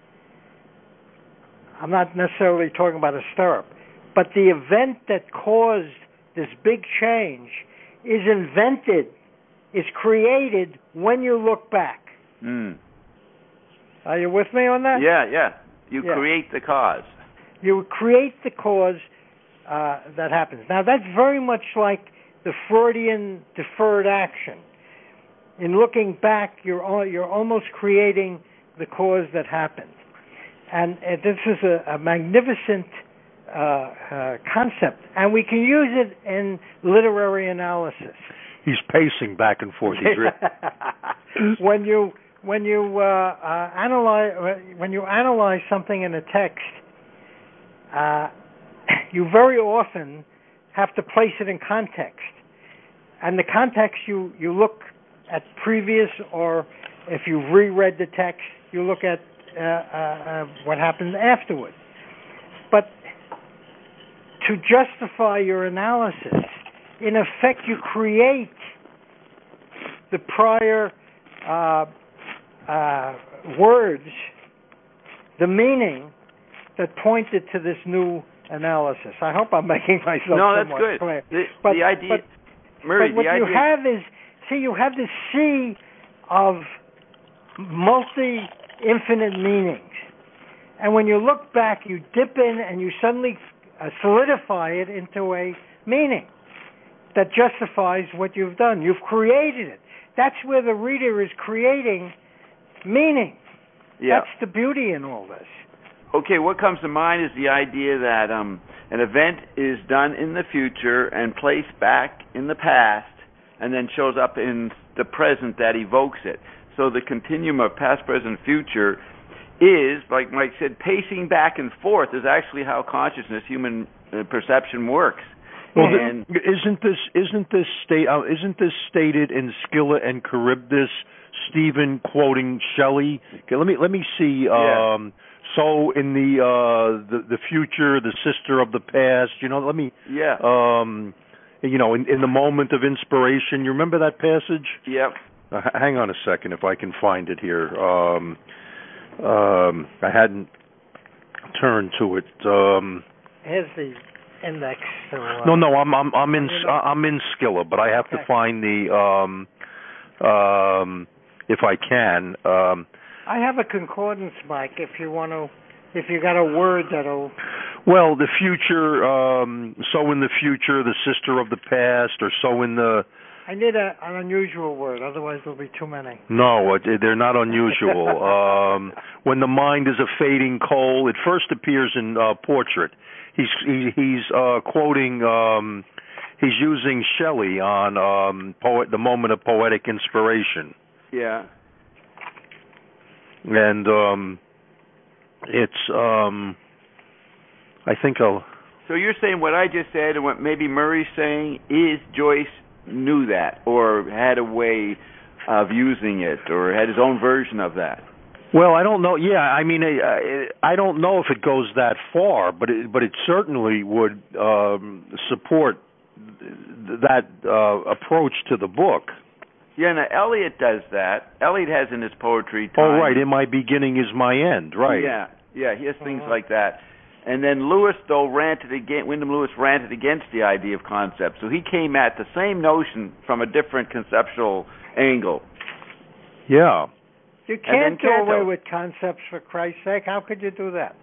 I'm not necessarily talking about a stirrup, but the event that caused this big change is invented, is created when you look back. Mm. Are you with me on that? Yeah, yeah. You yeah. create the cause. You create the cause uh, that happens. Now, that's very much like the Freudian deferred action. In looking back, you're all, you're almost creating the cause that happened. And uh, this is a, a magnificent uh, uh, concept, and we can use it in literary analysis. He's pacing back and forth. He's re- when you when you uh, uh, analyze when you analyze something in a text, uh, you very often have to place it in context, and the context you, you look at previous, or if you've reread the text, you look at uh, uh, uh, what happened afterward. But to justify your analysis, in effect, you create the prior uh, uh, words, the meaning that pointed to this new analysis. I hope I'm making myself no, that's somewhat good. clear. The, but, the idea, but, Murray, but what the you idea, have is, see, you have this sea of multi, infinite meanings. And when you look back, you dip in and you suddenly uh, solidify it into a meaning that justifies what you've done. You've created it. That's where the reader is creating meaning. yeah. That's the beauty in all this. Okay, what comes to mind is the idea that um, an event is done in the future and placed back in the past and then shows up in the present that evokes it. So the continuum of past, present, future is, like Mike said, pacing back and forth is actually how consciousness, human uh, perception works. Well, and the, isn't this isn't this state uh, isn't this stated in Scylla and Charybdis? Stephen quoting Shelley. Okay, let me let me see. Yeah. Um, so in the uh, the the future, the sister of the past. You know, let me. Yeah. Um, you know, in, in the moment of inspiration. You remember that passage? Yep. Uh, hang on a second, if I can find it here. Um, um, I hadn't turned to it. Um, Here's the index. So, uh, no, no, I'm I'm I'm in you know? I'm in Scylla, but I have Okay. to find the um, um, if I can. Um, I have a concordance, Mike, if you want to, if you got a word that'll... well, the future, um, so in the future, the sister of the past, or so in the... I need a, an unusual word, otherwise there'll be too many. No, it, they're not unusual. um, when the mind is a fading coal, it first appears in uh, Portrait. He's he, he's uh, quoting, um, he's using Shelley on um, poet, the moment of poetic inspiration. Yeah. And um, it's, um, I think I'll... So you're saying what I just said and what maybe Murray's saying is Joyce knew that or had a way of using it or had his own version of that. Well, I don't know. Yeah, I mean, I, I don't know if it goes that far, but it, but it certainly would um, support that uh, approach to the book. Yeah, now Eliot does that. Eliot has in his poetry. Time. Oh, right. In my beginning is my end. Right. Yeah, yeah. He has things Uh-huh. like that. And then Lewis, though, ranted against, Wyndham Lewis ranted against the idea of concept. So he came at the same notion from a different conceptual angle. Yeah. You And then can't do Canto. away with concepts, for Christ's sake. How could you do that?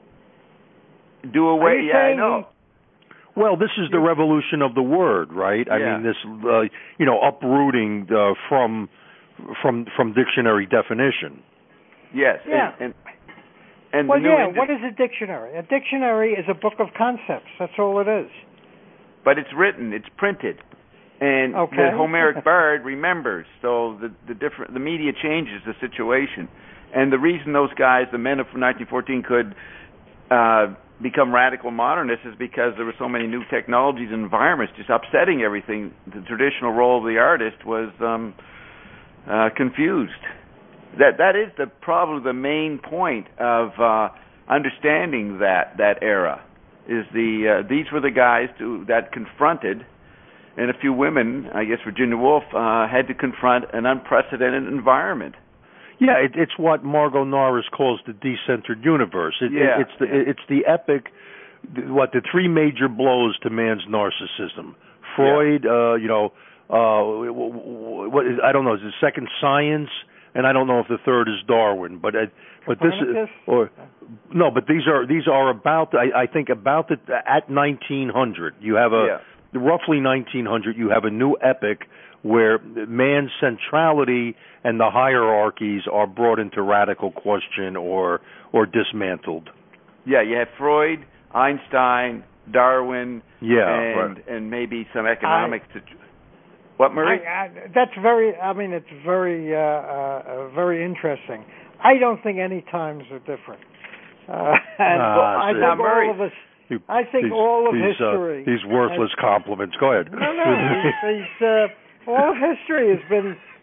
Do Are away, you yeah, I saying know. Well, this is the revolution of the word, right? I Yeah. mean, this, uh, you know, uprooting uh, from from from dictionary definition. Yes. Yeah. And, and, and Well, the new yeah, indi- what is a dictionary? A dictionary is a book of concepts. That's all it is. But it's written, it's printed. And Okay. the Homeric bard remembers, so the the different the media changes the situation, and the reason those guys, the men of nineteen fourteen, could uh, become radical modernists is because there were so many new technologies and environments just upsetting everything. The traditional role of the artist was um, uh, confused. That that is the probably the main point of uh, understanding that that era is the uh, these were the guys to, that confronted. And a few women, I guess Virginia Woolf, uh, had to confront an unprecedented environment. Yeah, it, it's what Margot Norris calls the decentered universe. It, Yeah, it, it's the yeah. it's the epic, what the three major blows to man's narcissism. Freud, yeah. uh, you know, uh, what is, I don't know, is it second Science, and I don't know if the third is Darwin, but uh, but this is, or no, but these are these are about I, I think about the at nineteen hundred you have a. Yeah. Roughly nineteen hundred, you have a new epic where man's centrality and the hierarchies are brought into radical question or or dismantled. Yeah, you have Freud, Einstein, Darwin, yeah, and right. and maybe some economics. I, what, Murray? I, I, that's very. I mean, it's very, uh, uh, very interesting. I don't think any times are different. Uh, and Ah, I see. think Murray. all of us. You, I think these, all of these, history. Uh, these worthless has, compliments. Go ahead. No, no. these, these, uh, all of history has been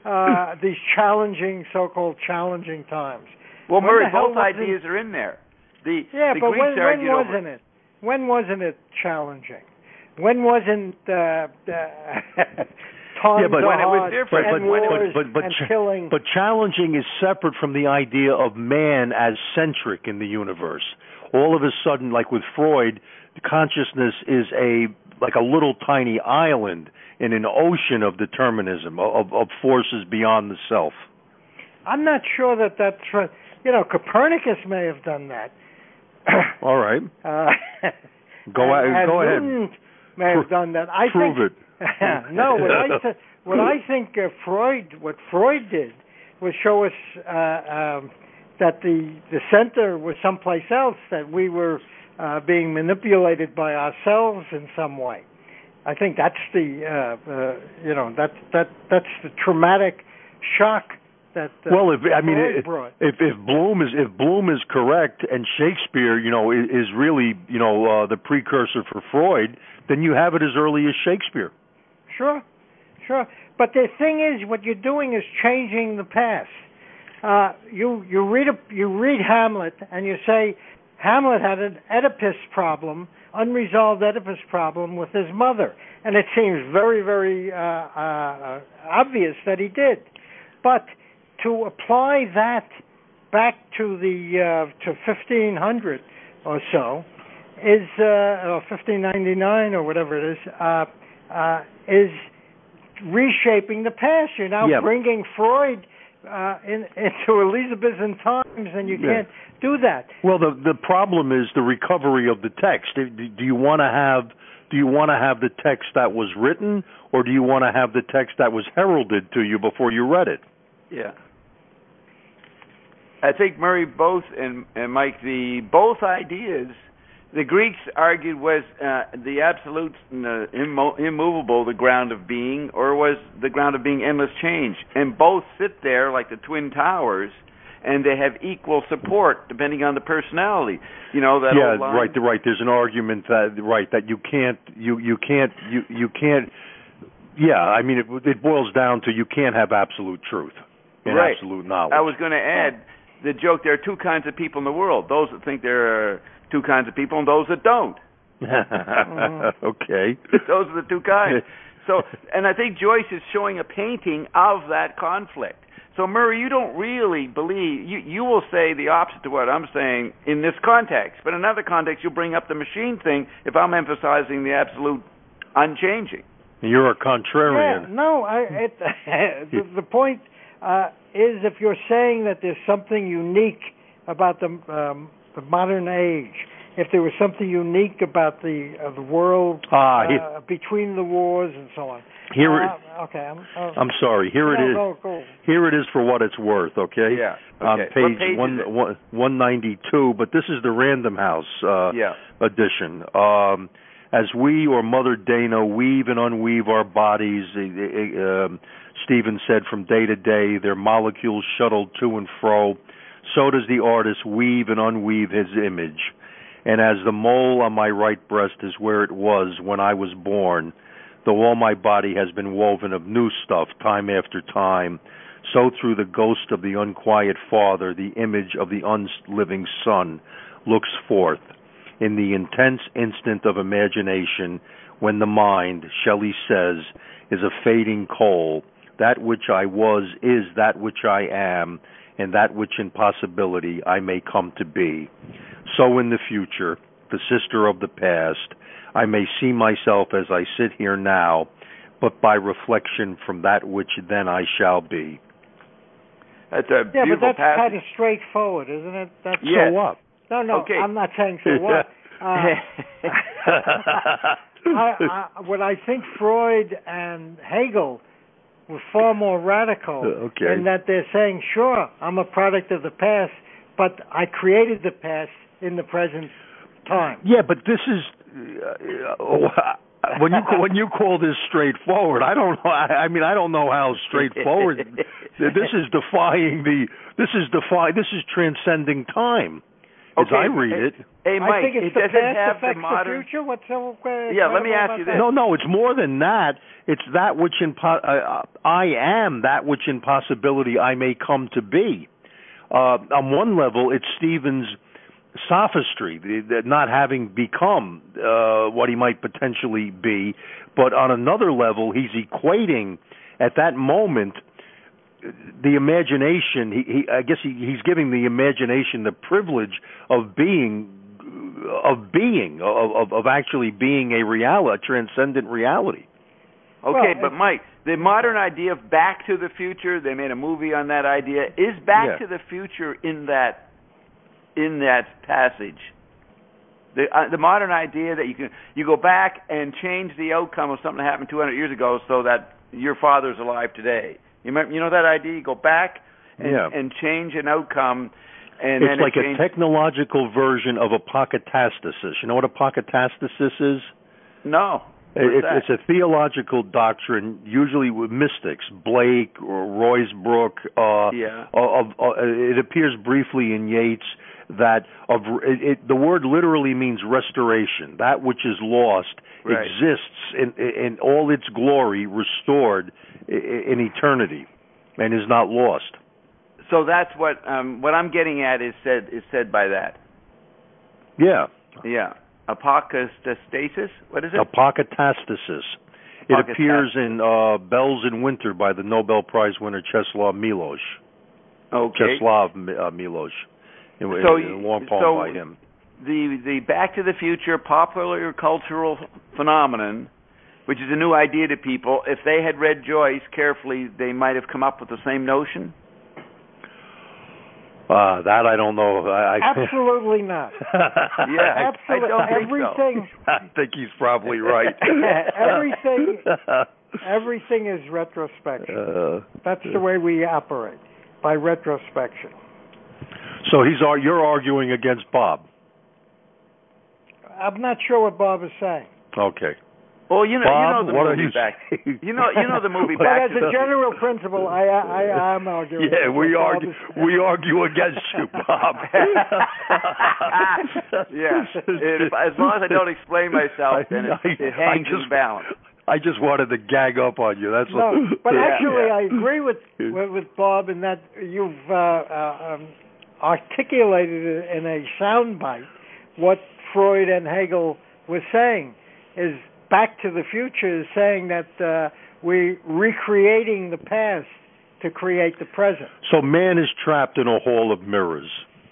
uh, these challenging, so-called challenging times. Well, When Murray, the hell both was ideas are in there. The, yeah, the but Greeks when, when argued over- wasn't it? When wasn't it challenging? When wasn't uh, uh, times Yeah, but- are when it was hard different. and But- but- wars but- but- and but- killing? But challenging is separate from the idea of man as centric in the universe. All of a sudden, like with Freud, consciousness is a like a little tiny island in an ocean of determinism, of, of forces beyond the self. I'm not sure that that's right. You know, Copernicus may have done that. All right. Uh, Go, and, a- and go ahead. Newton may have done that. I Prove think, it. no, what I, th- what I think uh, Freud, what Freud did was show us uh, um, that the the center was someplace else, that we were uh, being manipulated by ourselves in some way. I think that's the uh, uh, you know that that that's the traumatic shock that uh, well, if I mean, Freud if, brought. if if Bloom is if Bloom is correct, and Shakespeare, you know, is, is really you know uh, the precursor for Freud, then you have it as early as Shakespeare. Sure, sure. But the thing is, what you're doing is changing the past. Uh, you you read a, you read Hamlet, and you say Hamlet had an Oedipus problem, unresolved Oedipus problem with his mother, and it seems very very uh, uh, obvious that he did. But to apply that back to the uh, to fifteen hundred or so is uh, or fifteen ninety-nine or whatever it is uh, uh, is reshaping the past. You're now Yeah. bringing Freud uh, in, into Elizabethan times, and you Yeah. can't do that. Well, the the problem is the recovery of the text. Do, do you want to have do you want to have the text that was written, or do you want to have the text that was heralded to you before you read it? Yeah. I think Murray both and, and Mike the both ideas the Greeks argued was uh, the absolute uh, immo- immovable the ground of being, or was the ground of being endless change, and both sit there like the twin towers, and they have equal support depending on the personality. You know that yeah, old line? right, right. There's an argument that right that you can't you you can't you you can't. Yeah, I mean it, it boils down to you can't have absolute truth and Right. absolute knowledge. I was going to add the joke. There are two kinds of people in the world: those that think there are two kinds of people, and those that don't. Okay. Those are the two kinds. So, and I think Joyce is showing a painting of that conflict. So, Murray, you don't really believe, you, you will say the opposite to what I'm saying in this context. But in another context, you'll bring up the machine thing if I'm emphasizing the absolute unchanging. You're a contrarian. Yeah, no, I, it, the, the point uh, is if you're saying that there's something unique about the, um, the modern age, if there was something unique about the uh, the world Ah, uh, he- between the wars and so on. Here uh, it, okay, I'm, uh, I'm sorry. Here no, it is. Go, go. Here it is for what it's worth. Okay. Yeah. On Okay. page, What page one, is it? one, one ninety-two, but this is the Random House uh, Yeah. edition. Um, as we or Mother Dana weave and unweave our bodies, uh, uh, um, Stephen said, from day to day, their molecules shuttled to and fro, so does the artist weave and unweave his image. And as the mole on my right breast is where it was when I was born, though all my body has been woven of new stuff time after time, so through the ghost of the unquiet father, the image of the unliving son looks forth in the intense instant of imagination when the mind, Shelley says, is a fading coal. That which I was is that which I am, and that which in possibility I may come to be. So in the future, the sister of the past, I may see myself as I sit here now, but by reflection from that which then I shall be. That's a Yeah, but beautiful that's passage. kind of straightforward, isn't it? That's Yes. So what? No, no, Okay. I'm not saying so what. Uh, I, I, what I think Freud and Hegel were far more radical Okay. in that they're saying, sure, I'm a product of the past, but I created the past in the present time. Yeah, but this is uh, uh, when you when you call this straightforward. I don't know. I, I mean, I don't know how straightforward. This is defying the. This is defy. This is transcending time. as okay. I read hey, it. Hey, Mike, I think it's it the doesn't past have affects the modern. the future. What's so? Uh, yeah, let me ask you this. No, no, it's more than that. It's that which in po- uh, I am that which in possibility I may come to be. Uh, on one level, it's Stephen's sophistry, the, the not having become uh, what he might potentially be, but on another level, he's equating at that moment the imagination. He, he I guess he, he's giving the imagination the privilege of being. Of being, of, of of actually being a reality, a transcendent reality. Okay, well, but Mike, the modern idea of Back to the Future, they made a movie on that idea. Is Back yeah. to the Future in that in that passage? The uh, the modern idea that you can you go back and change the outcome of something that happened two hundred years ago, so that your father's alive today. You remember, you know that idea? You go back and, yeah. and change an outcome. And it's then like it a technological version of apokatastasis. You know what apokatastasis is? No. It's, it's a theological doctrine, usually with mystics, Blake or Roysbrook. Uh, yeah. Of, of, uh, it appears briefly in Yeats that of it, it, the word literally means restoration. That which is lost right. exists in, in all its glory, restored in eternity, and is not lost. So that's what um, what I'm getting at is said is said by that. Yeah. Yeah. Apokatastasis? What is it? Apokatastasis. It appears in uh, Bells in Winter by the Nobel Prize winner Czeslaw Milosz. Okay. Czeslaw uh, Milosz. It, so a long poem so by him. The the Back to the Future popular cultural phenomenon, which is a new idea to people, if they had read Joyce carefully, they might have come up with the same notion. Uh, that I don't know. I, I Absolutely not. yeah, absolutely. I don't think everything. So. I think he's probably right. everything. Everything is retrospection. Uh, That's the way we operate, by retrospection. So he's you're arguing against Bob. I'm not sure what Bob is saying. Okay. Well, you know, Bob, you know the what movie are you back. saying? You know, you know the movie but back. But as a general principle, I, I, I am arguing. Yeah, we argue. We argue against you, Bob. yeah, it, as long as I don't explain myself, then it, I, it hangs I just, in balance. I just wanted to gag up on you. That's no, all. but yeah, actually, yeah. I agree with, with with Bob in that you've uh, uh, um, articulated in a soundbite what Freud and Hegel were saying. Is Back to the Future is saying that uh, we're recreating the past to create the present. So man is trapped in a hall of mirrors.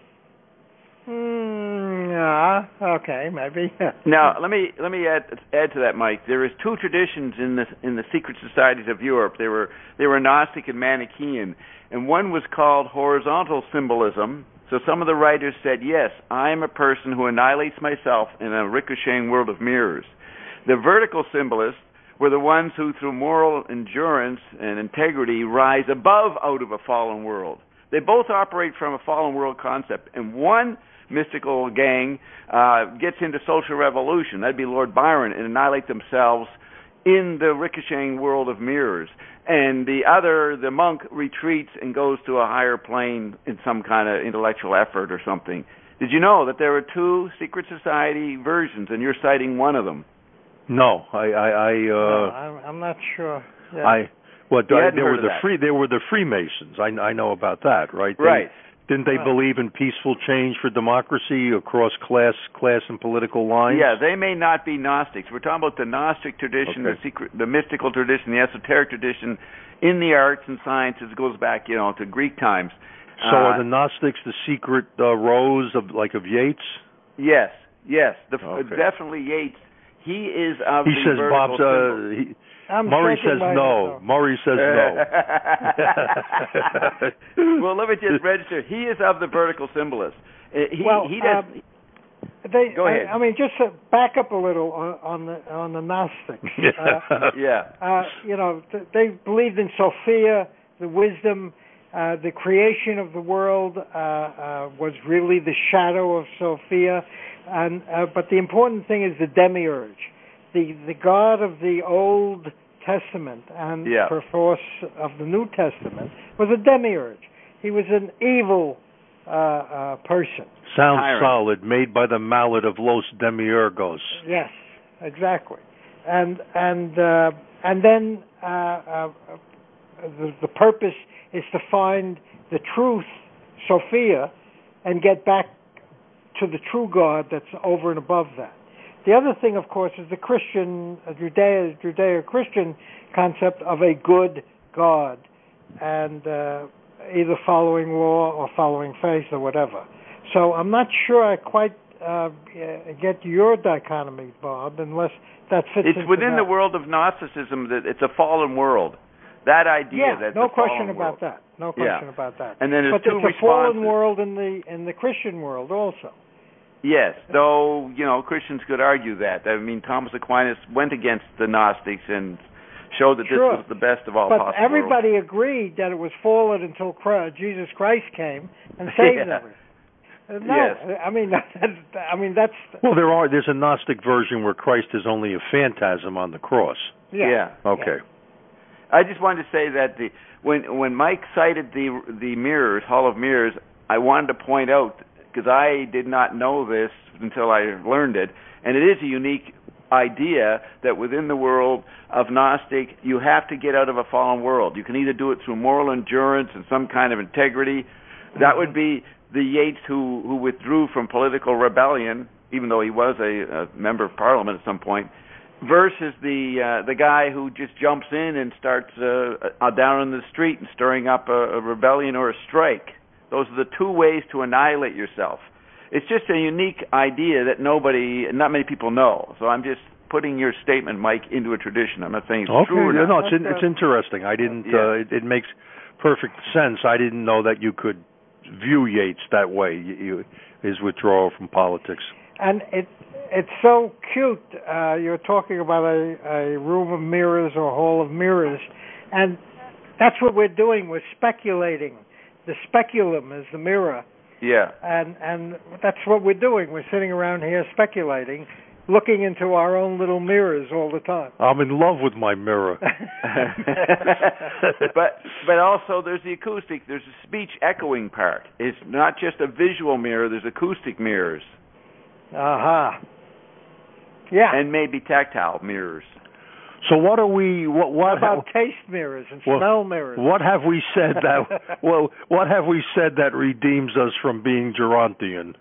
Mm, yeah, okay, maybe. Now, let me let me add add to that, Mike. There is two traditions in the in the secret societies of Europe. They were they were Gnostic and Manichaean, and one was called horizontal symbolism. So some of the writers said, yes, I am a person who annihilates myself in a ricocheting world of mirrors. The vertical symbolists were the ones who, through moral endurance and integrity, rise above out of a fallen world. They both operate from a fallen world concept, and one mystical gang uh, gets into social revolution. That'd be Lord Byron, and annihilate themselves in the ricocheting world of mirrors. And the other, the monk, retreats and goes to a higher plane in some kind of intellectual effort or something. Did you know that there are two secret society versions, and you're citing one of them? No, I, I, I uh, no, I'm, I'm not sure. Yeah. I, what You I, hadn't there heard were of the that. free, there were the Freemasons. I, I know about that, right? They, Right. Didn't they right. believe in peaceful change for democracy across class, class and political lines? Yeah, they may not be Gnostics. We're talking about the Gnostic tradition, Okay. the secret, the mystical tradition, the esoteric tradition in the arts and sciences. It goes back, you know, to Greek times. So uh, are the Gnostics the secret uh, rose of like of Yeats? Yes, yes, the, Okay. definitely Yeats. He is of He the says vertical Bob's. symbol. Uh, he, I'm Murray shaking says my no. head, Murray says no. Well, let me just register. He is of the vertical symbolist. Uh, He, well, he does. um, they, Go ahead. I, I mean, just to back up a little on, on the on the Gnostics. Uh, yeah. uh, you know, th- they believed in Sophia, the wisdom, uh, the creation of the world uh, uh, was really the shadow of Sophia, and uh, but the important thing is the demiurge, the the God of the Old Testament and Yeah. perforce of the New Testament was a demiurge. He was an evil uh, uh, person. Sounds Tyrant. solid, made by the mallet of Los Demiurgos. Yes, exactly. And and uh, and then uh, uh, the, the purpose is to find the truth, Sophia, and get back to the true God that's over and above that. The other thing, of course, is the Christian, uh, Judeo, Judeo-Christian concept of a good God, and uh, either following law or following faith or whatever. So I'm not sure I quite uh, get your dichotomy, Bob, unless that fits It's into within that. the world of Gnosticism that it's a fallen world. That idea Yeah, that no it's a question fallen about world. that. No question Yeah. about that. And then there's but two it's a fallen responses. world in the in the Christian world also. Yes, though, you know, Christians could argue that. I mean, Thomas Aquinas went against the Gnostics and showed that Sure. this was the best of all But possible everybody worlds. agreed that it was fallen until Christ, Jesus Christ came and saved Yeah. everything. Uh, No, Yes. I mean, I mean that's Well, there are. There's a Gnostic version where Christ is only a phantasm on the cross. yeah. Yeah. Okay. I just wanted to say that the when when Mike cited the the mirrors, Hall of Mirrors, I wanted to point out, because I did not know this until I learned it, and it is a unique idea that within the world of Gnostic, you have to get out of a fallen world. You can either do it through moral endurance and some kind of integrity. Mm-hmm. That would be the Yeats who, who withdrew from political rebellion, even though he was a, a member of Parliament at some point, versus the uh, the guy who just jumps in and starts uh, uh, down in the street and stirring up a, a rebellion or a strike. Those are the two ways to annihilate yourself. It's just a unique idea that nobody, not many people know. So I'm just putting your statement, Mike, into a tradition. I'm not saying it's okay. true or No, not. no, it's in, it's interesting. I didn't. Yeah. Uh, it, it makes perfect sense. I didn't know that you could view Yeats that way. You, you, his withdrawal from politics. And it it's so cute. Uh, you're talking about a, a room of mirrors or hall of mirrors, and that's what we're doing. We're speculating. The speculum is the mirror. Yeah. And and that's what we're doing. We're sitting around here speculating, looking into our own little mirrors all the time. I'm in love with my mirror. but but also there's the acoustic. There's a speech echoing part. It's not just a visual mirror. There's acoustic mirrors. Aha. Uh-huh. Yeah. And maybe tactile mirrors. So what are we? What, what How about taste mirrors and well, smell mirrors? What have we said that? well, what have we said that redeems us from being Gerontian?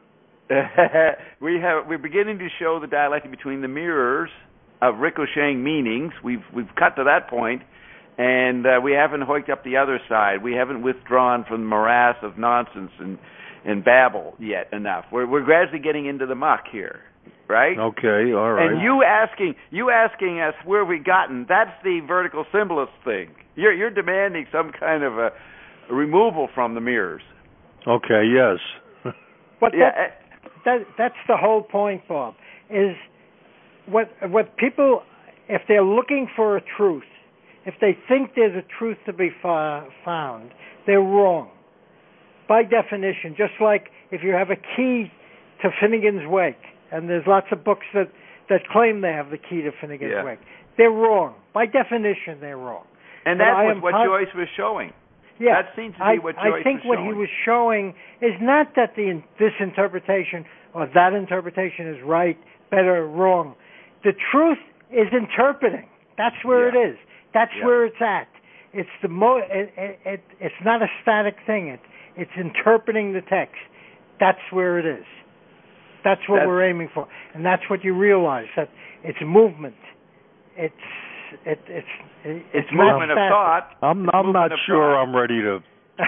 we have we're beginning to show the dialectic between the mirrors of ricocheting meanings. We've we've cut to that point, and uh, we haven't hoiked up the other side. We haven't withdrawn from the morass of nonsense and and babble yet enough. We're we're gradually getting into the muck here. Right? Okay, all right. And you asking you asking us where we gotten, that's the vertical symbolist thing. You're you're demanding some kind of a, a removal from the mirrors. Okay, yes. But yeah, that, that that's the whole point, Bob, is what what people, if they're looking for a truth, if they think there's a truth to be fa- found, they're wrong. By definition, just like if you have a key to Finnegan's Wake, and there's lots of books that, that claim they have the key to Finnegan's yeah. Wake. They're wrong. By definition, they're wrong. And but that's I what, am what con- Joyce was showing. Yeah, that seems to I, be what I Joyce think was what showing. he was showing is not that the this interpretation or that interpretation is right, better, wrong. The truth is interpreting. That's where yeah. it is. That's yeah. where it's at. It's the mo- it, it, it, It's not a static thing. It, it's interpreting the text. That's where it is. That's what that's, we're aiming for, and that's what you realize, that it's movement. It's it, it's it's, it's movement of thought. I'm I'm not sure thought. I'm ready to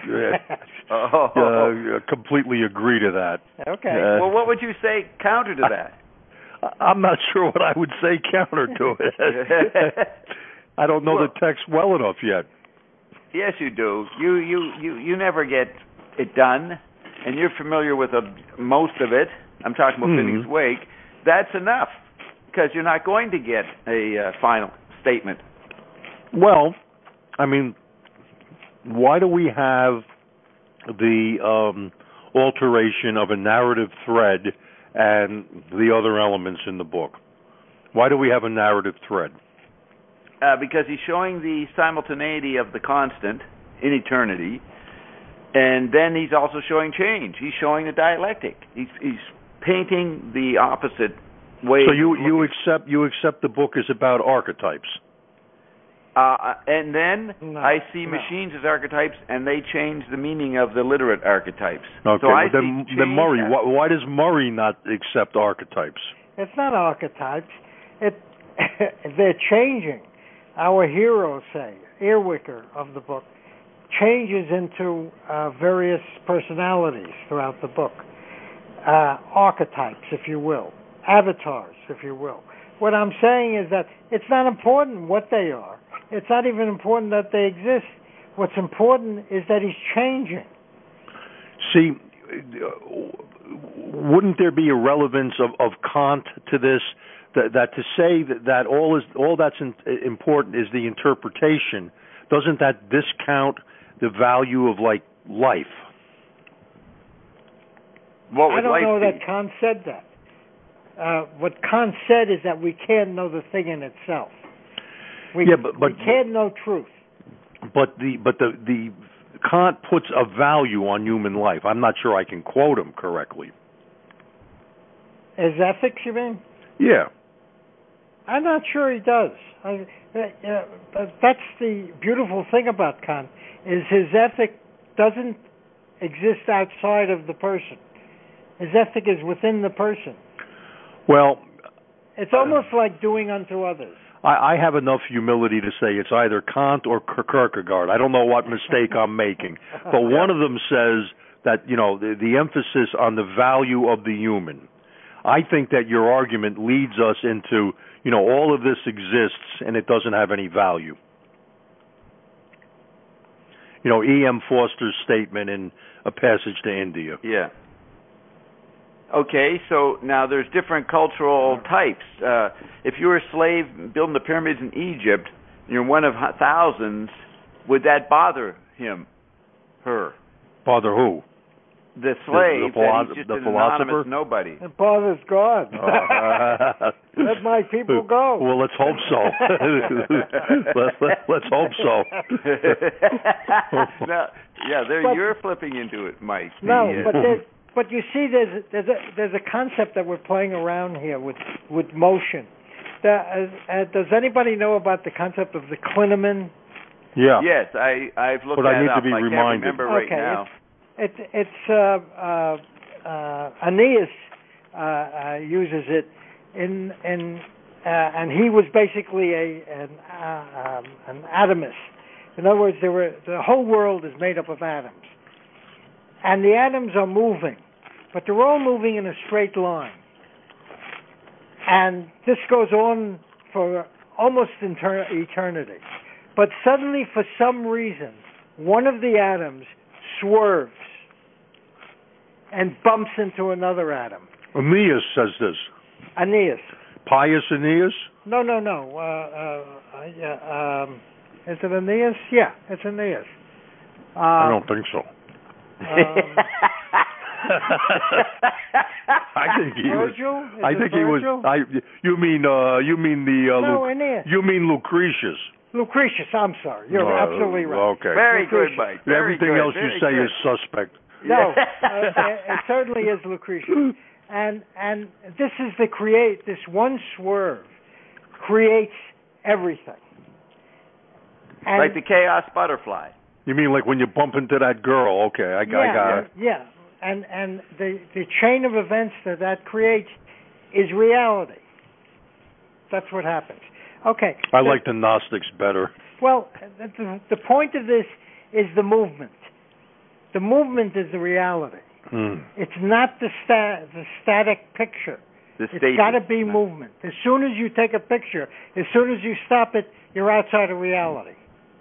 uh, oh. uh, completely agree to that. Okay. Uh, well, what would you say counter to that? I, I'm not sure what I would say counter to it. I don't know well, the text well enough yet. Yes, you do. You you you you never get it done, and you're familiar with a, most of it. I'm talking about mm-hmm. Finnegan's Wake. That's enough, because you're not going to get a uh, final statement. Well, I mean, why do we have the um, alteration of a narrative thread and the other elements in the book? Why do we have a narrative thread? Uh, because he's showing the simultaneity of the constant in eternity, And then he's also showing change. He's showing the dialectic. He's, he's painting the opposite way. So you you accept you accept the book is about archetypes. Uh, and then no, I see no. machines as archetypes, and they change the meaning of the literate archetypes. Okay, so I well, then, see then Murray, as, why, why does Murray not accept archetypes? It's not archetypes. It they're changing. Our hero, say, Earwicker of the book, changes into uh, various personalities throughout the book, uh, archetypes, if you will, avatars, if you will. What I'm saying is that it's not important what they are. It's not even important that they exist. What's important is that he's changing. See, wouldn't there be a relevance of, of Kant to this? That, that to say that, that all is all that's in, important is the interpretation. Doesn't that discount the value of like life? What would I don't life know be? that Kant said that. Uh, what Kant said is that we can't know the thing in itself. We, yeah, but, but we can't know truth. But the but the the Kant puts a value on human life. I'm not sure I can quote him correctly. Is ethics, you mean? Yeah. I'm not sure he does. I, uh, uh, but that's the beautiful thing about Kant, is his ethic doesn't exist outside of the person. His ethic is within the person. Well, it's almost uh, like doing unto others. I, I have enough humility to say it's either Kant or Kierkegaard. I don't know what mistake I'm making, but one of them says that, you know, the, the emphasis on the value of the human. I think that your argument leads us into, you know, all of this exists and it doesn't have any value. You know, E M Foster's statement in A Passage to India. Yeah. Okay, so now there's different cultural types. Uh, if you were a slave building the pyramids in Egypt, and you're one of thousands, would that bother him, her? Bother who? The slave, the, the, philo- that he's just the an philosopher? anonymous nobody. It bothers God. Uh, let my people go. Well, let's hope so. let, let, let's hope so. now, yeah, there but, you're flipping into it, Mike. No, the, uh, but there, but you see, there's there's a there's a concept that we're playing around here with with motion. The, uh, uh, does anybody know about the concept of the clinamen? Yeah. Yes, I I've looked but that I need up. to be I reminded. can't remember right okay, now. It's it's, it's uh, uh, uh, Aeneas uh, uh, uses it in in uh, and he was basically a an uh, um, an atomist. In other words, there were the whole world is made up of atoms, and the atoms are moving, but they're all moving in a straight line. And this goes on for almost inter- eternity. But suddenly, for some reason, one of the atoms swerves and bumps into another atom. Aeneas says this. Aeneas. Pius Aeneas? No, no, no. Uh, uh, yeah, um, is it Aeneas? Yeah, it's Aeneas. Uh, I don't think so. Um, I think he Virgil? was. Is I it think Virgil? he was. I. You mean? Uh, you mean the? Uh, No, Luc- Aeneas. You mean Lucretius? Lucretius. I'm sorry. You're Uh, absolutely right. Okay. Very Lucretius. good, Mike. Very Everything good. else you Very say good. is suspect. No, uh, it certainly is Lucretius. And and this is the create. This one swerve creates everything. And Like the chaos butterfly. You mean like when you bump into that girl? Okay, I, yeah, I got and, it. yeah, and and the the chain of events that that creates is reality. That's what happens. Okay. I so, like the Gnostics better. Well, the, the point of this is the movement. The movement is the reality. Hmm. It's not the sta- the static picture. The It's got to be movement. As soon as you take a picture, as soon as you stop it, you're outside of reality.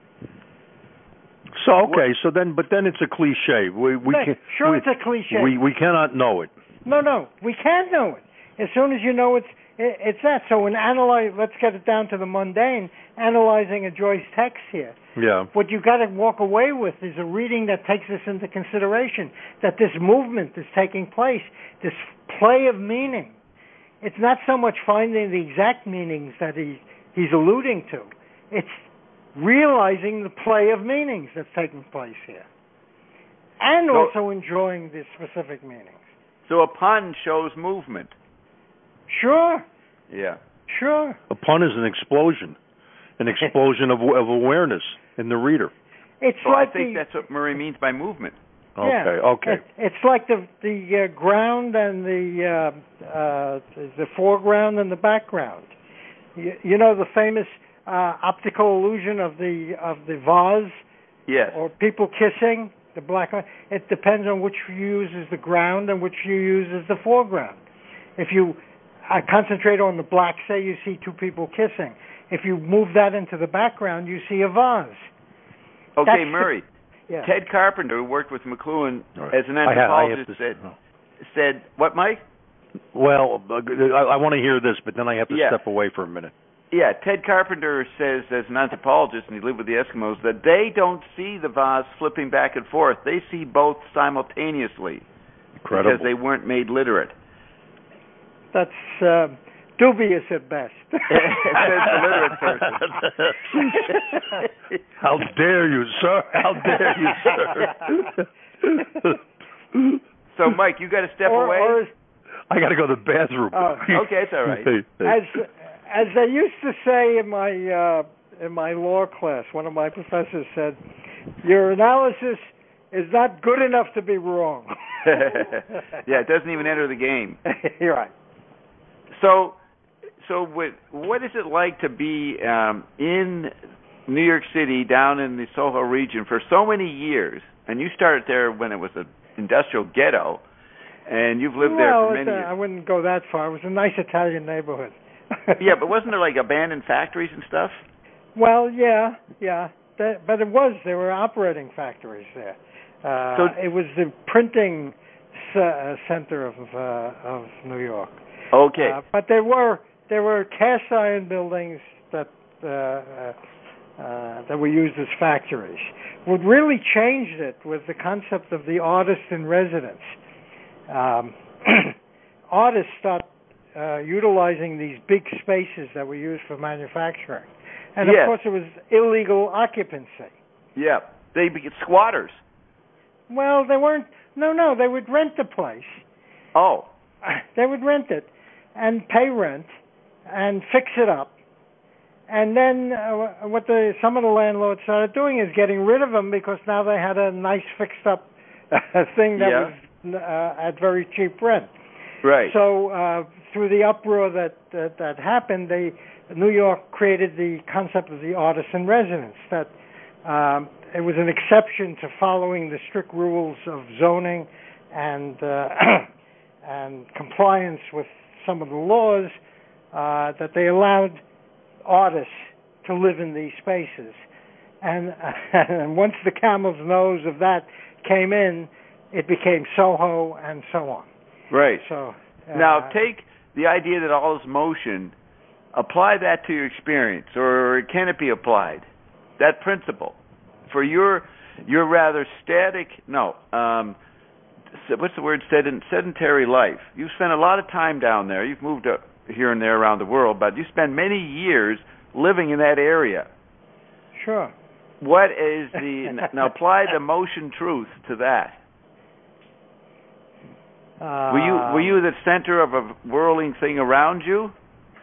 So okay, so then, but then it's a cliche. We we No, can sure, we, it's a cliche. We we cannot know it. No, no, we can know it. As soon as you know it's it, it's that. So when analyze, let's get it down to the mundane. Analyzing a Joyce text here. Yeah. What you got to walk away with is a reading that takes this into consideration. That this movement is taking place. This play of meaning. It's not so much finding the exact meanings that he he's alluding to. It's realizing the play of meanings that's taking place here. and So- also enjoying the specific meanings. So a pun shows movement. Sure, Yeah. sure. A pun is an explosion, an explosion of of awareness in the reader. It's So I like think the, that's what Murray means by movement. Okay, yeah, okay. It, it's like the the uh, ground and the uh, uh, the foreground and the background. You, you know the famous uh, optical illusion of the of the vase, Yes. or people kissing. The black. It depends on which you use as the ground and which you use as the foreground. If you uh, concentrate on the black, say you see two people kissing. If you move that into the background, you see a vase. Okay, That's the- Murray. Yeah. Ted Carpenter, who worked with McLuhan Right. as an I have- I have anthropologist, to- said, oh. said, what, Mike? Well, uh, I, I want to hear this, but then I have to Yeah. step away for a minute. Yeah, Ted Carpenter says, as an anthropologist, and he lived with the Eskimos, that they don't see the vase flipping back and forth. They see both simultaneously Incredible. because they weren't made literate. That's uh, dubious at best. It says the literate person. How dare you, sir? How dare you, sir? So, Mike, you got to step or, away? or I got to go to the bathroom. Oh, okay, it's all right. Hey, hey. as as they used to say in my uh, in my law class, one of my professors said, "Your analysis is not good enough to be wrong." Yeah, it doesn't even enter the game. You're right. So, so what, what is it like to be um, in New York City, down in the Soho region for so many years? And you started there when it was an industrial ghetto, and you've lived there well, for it's many a- years. I wouldn't go that far. It was a nice Italian neighborhood. Yeah, but wasn't there like abandoned factories and stuff? Well, yeah, yeah, that, but it was. There were operating factories there. Uh, So- it was the printing c- uh, center of uh, of New York. Okay. Uh, but there were there were cast iron buildings that uh, uh, uh, that were used as factories. What really changed it was the concept of the artist in residence. Um, artists started uh, utilizing these big spaces that were used for manufacturing, and Yes. of course it was illegal occupancy. Yeah, they be squatters. Well, they weren't. No, no, they would rent the place. Oh, They would rent it and pay rent and fix it up. And then uh, what the some of the landlords started doing is getting rid of them because now they had a nice fixed up thing that Yeah. was uh, at very cheap rent. right. So uh, through the uproar that, that that happened, they New York created the concept of the artist in residence. That um, it was an exception to following the strict rules of zoning and uh, and compliance with some of the laws, uh, that they allowed artists to live in these spaces. And, and once the camel's nose of that came in, it became Soho and so on. Right. So uh, Now, take the idea that all is motion, apply that to your experience, or can it be applied? That principle for your your rather static, no, um, what's the word? Sedent, sedentary life. You've spent a lot of time down there. You've moved up here and there around the world, but you spend many years living in that area. Sure. What is the now? Apply the motion truth to that. Uh, Were you were you the center of a whirling thing around you?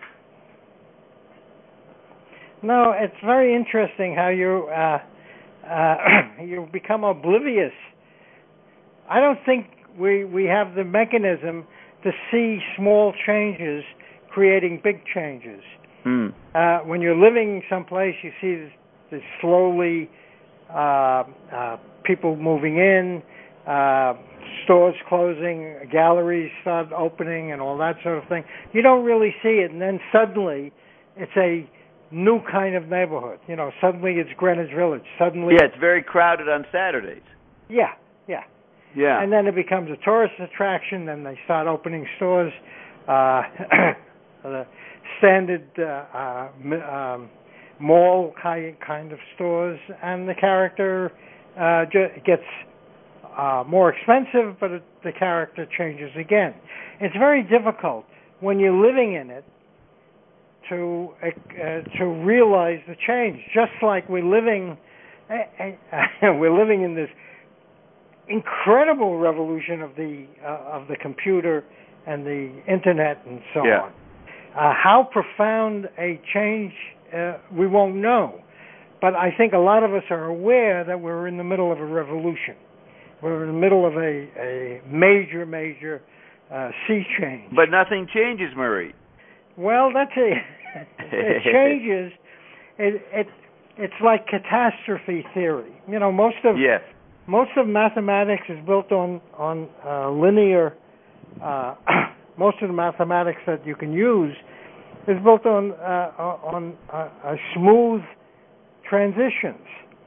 No, it's very interesting how you uh, uh, you become oblivious. I don't think we we have the mechanism to see small changes creating big changes. Hmm. Uh, when you're living someplace, you see this, this slowly uh, uh, people moving in, uh, stores closing, galleries start opening, and all that sort of thing. You don't really see it, and then suddenly it's a new kind of neighborhood. You know, suddenly it's Greenwich Village. Suddenly, Yeah, it's very crowded on Saturdays. yeah, yeah. Yeah. And then it becomes a tourist attraction. Then they start opening stores, uh, the standard uh, uh, m- um, mall kind kind of stores, and the character uh, ju- gets uh, more expensive, but it, the character changes again. It's very difficult when you're living in it to uh, to realize the change. Just like we're living, uh, uh, we're living in this incredible revolution of the uh, of the computer and the internet and so yeah. on. Uh, how profound a change uh, we won't know, but I think a lot of us are aware that we're in the middle of a revolution. We're in the middle of a, a major, major uh, sea change. But nothing changes, Murray. Well, that's it. It changes. It, it it's like catastrophe theory. You know, most of yes. most of mathematics is built on on uh, linear. Uh, most of the mathematics that you can use is built on uh, on uh, uh, smooth transitions.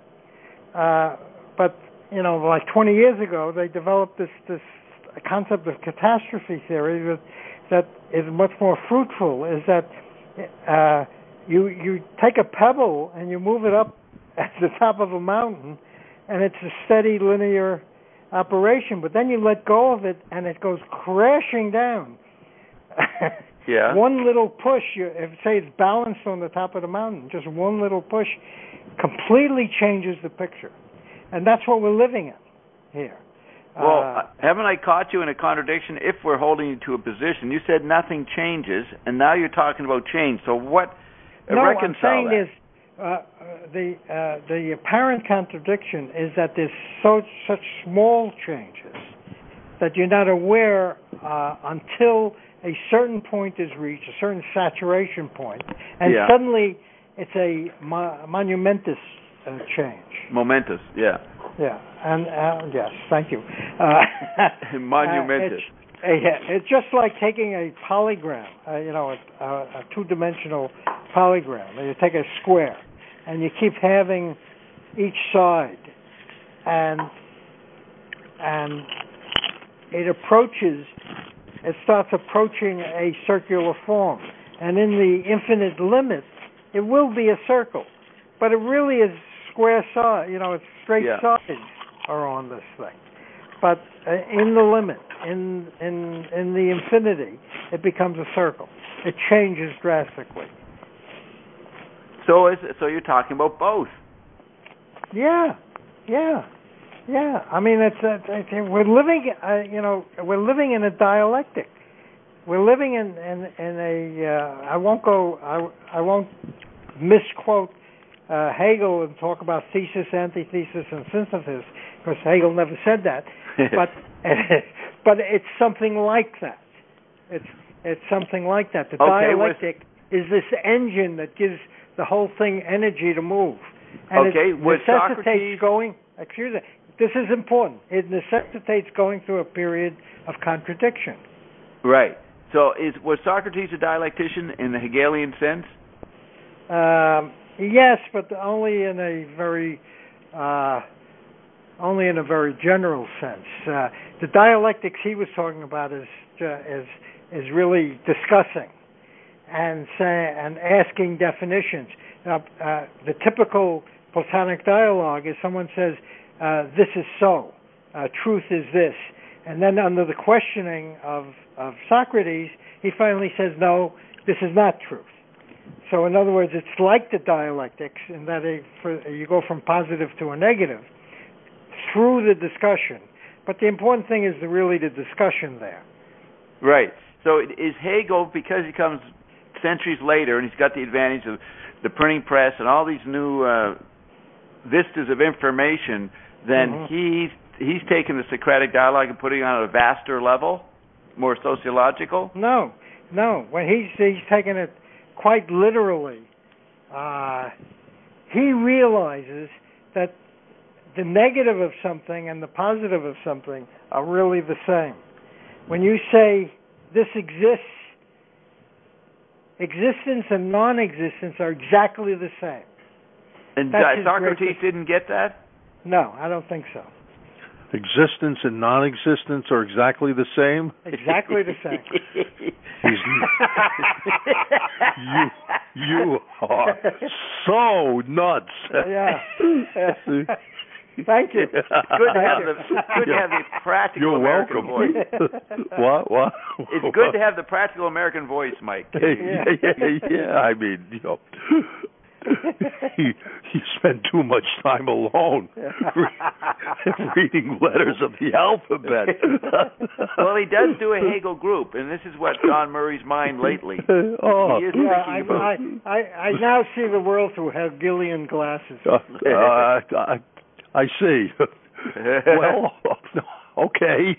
Uh, but you know, like twenty years ago, they developed this this concept of catastrophe theory that that is much more fruitful. Is that uh, you you take a pebble and you move it up at the top of a mountain, and it's a steady linear operation. But then you let go of it, and it goes crashing down. Yeah. One little push, you, if say it's balanced on the top of the mountain, just one little push completely changes the picture. And that's what we're living in here. Well, uh, haven't I caught you in a contradiction? If we're holding you to a position, you said nothing changes, and now you're talking about change. So what? Uh, no, reconcile I'm saying that. is uh, the uh, the apparent contradiction is that there's so such small changes that you're not aware uh, until a certain point is reached, a certain saturation point, and yeah. suddenly it's a mo- monumentous uh, change. Momentous, yeah. Yeah, and uh, yes, thank you. Uh, Monumentous. Uh, it's, uh, it's just like taking a polygram, uh, you know, a, a, a two-dimensional polygram. And you take a square, and you keep having each side, and and it approaches. It starts approaching a circular form, and in the infinite limit, it will be a circle, but it really is square side. You know, it's straight yeah. sides are on this thing. But uh, in the limit, in in in the infinity, it becomes a circle. It changes drastically. So is so you're talking about both? Yeah, yeah. Yeah, I mean, it's, it's, it's we're living, uh, you know, we're living in a dialectic. We're living in in, in a. Uh, I won't go. I, I won't misquote uh, Hegel and talk about thesis, antithesis, and synthesis, because Hegel never said that. but but it's something like that. It's it's something like that. The okay, dialectic with... is this engine that gives the whole thing energy to move, and okay, it with necessitates Socrates... going. Excuse me. This is important. It necessitates going through a period of contradiction. Right. So is was Socrates a dialectician in the Hegelian sense? Um, yes, but only in a very uh, only in a very general sense. Uh, the dialectics he was talking about is uh, is is really discussing and say, and asking definitions. Now, uh, the typical Platonic dialogue is someone says, Uh, this is so, uh, truth is this. And then under the questioning of, of Socrates, he finally says, no, this is not truth. So in other words, it's like the dialectics in that it, for, you go from positive to a negative through the discussion. But the important thing is the, really the discussion there. Right. So is Hegel, because he comes centuries later and he's got the advantage of the printing press and all these new uh, vistas of information, then mm-hmm. he's he's taken the Socratic dialogue and putting it on a vaster level, more sociological? No, no. When he's he's taken it quite literally, uh, he realizes that the negative of something and the positive of something are really the same. When you say this exists, existence and non-existence are exactly the same. And uh, Socrates didn't get that? No, I don't think so. Existence and non-existence are exactly the same? Exactly the same. you, you are so nuts. Yeah. Thank you. It's good to have the, good to have the practical You're American welcome. voice. What? What? It's good to have the practical American voice, Mike. yeah, yeah, yeah, yeah. I mean, you know. you, you spend too much time alone reading letters of the alphabet. Well, he does do a Hegel group, and this is what's on Murray's mind lately. Oh, he is yeah, thinking I, about. I, I, I now see the world through Hegelian glasses. Uh, uh, I, I see. Well, okay.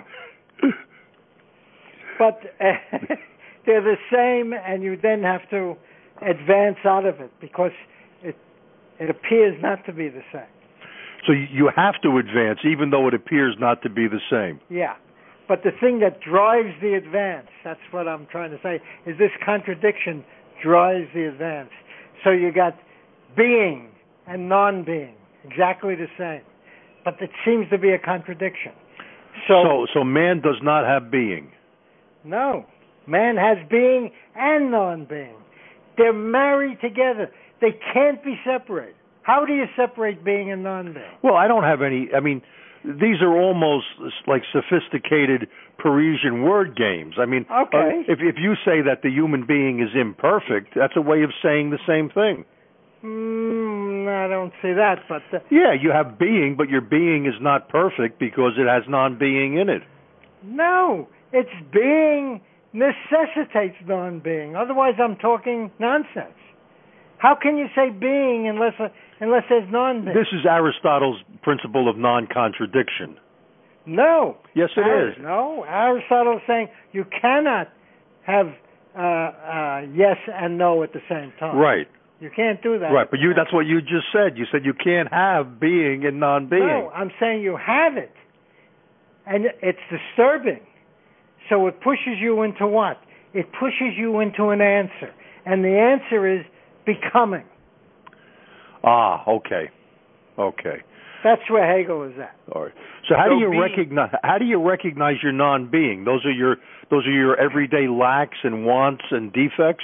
But uh, they're the same, and you then have to advance out of it because it it appears not to be the same. So you have to advance, even though it appears not to be the same. Yeah. But the thing that drives the advance, that's what I'm trying to say, is this contradiction drives the advance. So you got being and non-being, exactly the same. But it seems to be a contradiction. So, So, so man does not have being. no, man has being and non-being. They're married together. They can't be separated. How do you separate being and non-being? Well, I don't have any. I mean, these are almost like sophisticated Parisian word games. I mean, Okay. uh, if if you say that the human being is imperfect, that's a way of saying the same thing. Mm, I don't see that, but uh, Yeah, you have being, but your being is not perfect because it has non-being in it. no, it's being necessitates non-being. Otherwise, I'm talking nonsense. How can you say being unless uh, unless there's non-being? This is Aristotle's principle of non-contradiction. No. Yes, it Ar- is. No, Aristotle's saying you cannot have uh, uh, yes and no at the same time. Right. You can't do that. Right, but you that's what you just said. You said you can't have being and non-being. No, I'm saying you have it. And it's disturbing. So it pushes you into what? It pushes you into an answer. And the answer is becoming. Ah, okay. Okay. That's where Hegel is at. All right. So how So do you being- recognize how do you recognize your non-being? Those are your those are your everyday lacks and wants and defects?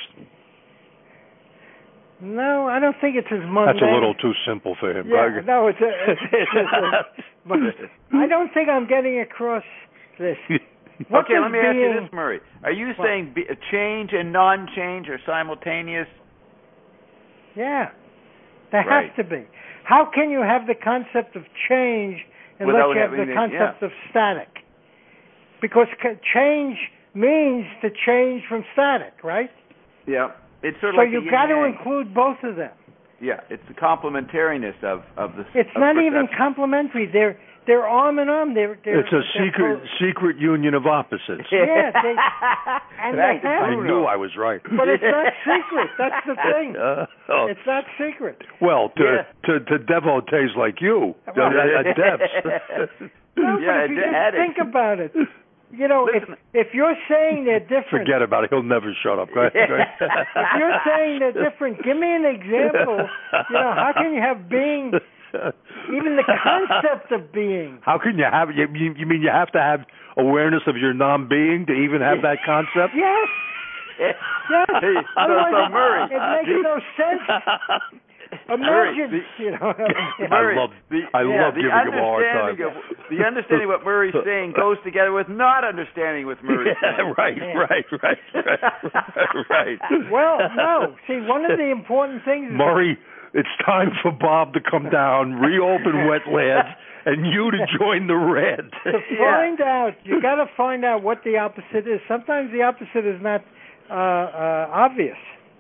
No, I don't think it's as mundane. That's a little too simple for him. Yeah, no, it's, a, it's, it's a, but I don't think I'm getting across this. What Okay, does let me ask you being- this, Murray. Are you What? saying be, change and non-change are simultaneous? Yeah, they Right. have to be. How can you have the concept of change unless Without you have having the the- concept yeah. of static? Because ca- change means to change from static, right? Yeah. It's sort of So like you the got to yin-yang. include both of them. Yeah, it's the complementariness of of the. It's of not even perception. complementary. They're they're arm in arm. They're, they're It's a they're secret close. secret union of opposites. Yeah, they- and Back they to have- I Bruno. knew I was right. But it's not secret. That's the thing. Uh, oh. It's not secret. Well, to, Yeah. to to devotees like you, Well- uh, adepts. No, Yeah, but if you ad- just addicts. think about it, you know, Listen. if if you're saying they're different, Forget about it. He'll never shut up. Go ahead. Go ahead. if you're saying they're different, give me an example. You know, how can you have being, even the concept of being? How can you have? You, you you mean you have to have awareness of your non-being to even have that concept? Yes, yes. Hey, so, Otherwise, so it- Murray, it makes the- no sense. Murray, Imagine, the- you know. What I mean? Murray, I love the, I yeah, love the giving him a hard time. understanding Of, the understanding of what Murray's saying goes together with not understanding what Murray's Yeah, saying. right, right, right, right, right. Well, no. See, one of the important things is Murray, it's time for Bob to come down, reopen wetlands, and you to join the red. to find out. You got to find out what the opposite is. Sometimes the opposite is not uh, uh, obvious.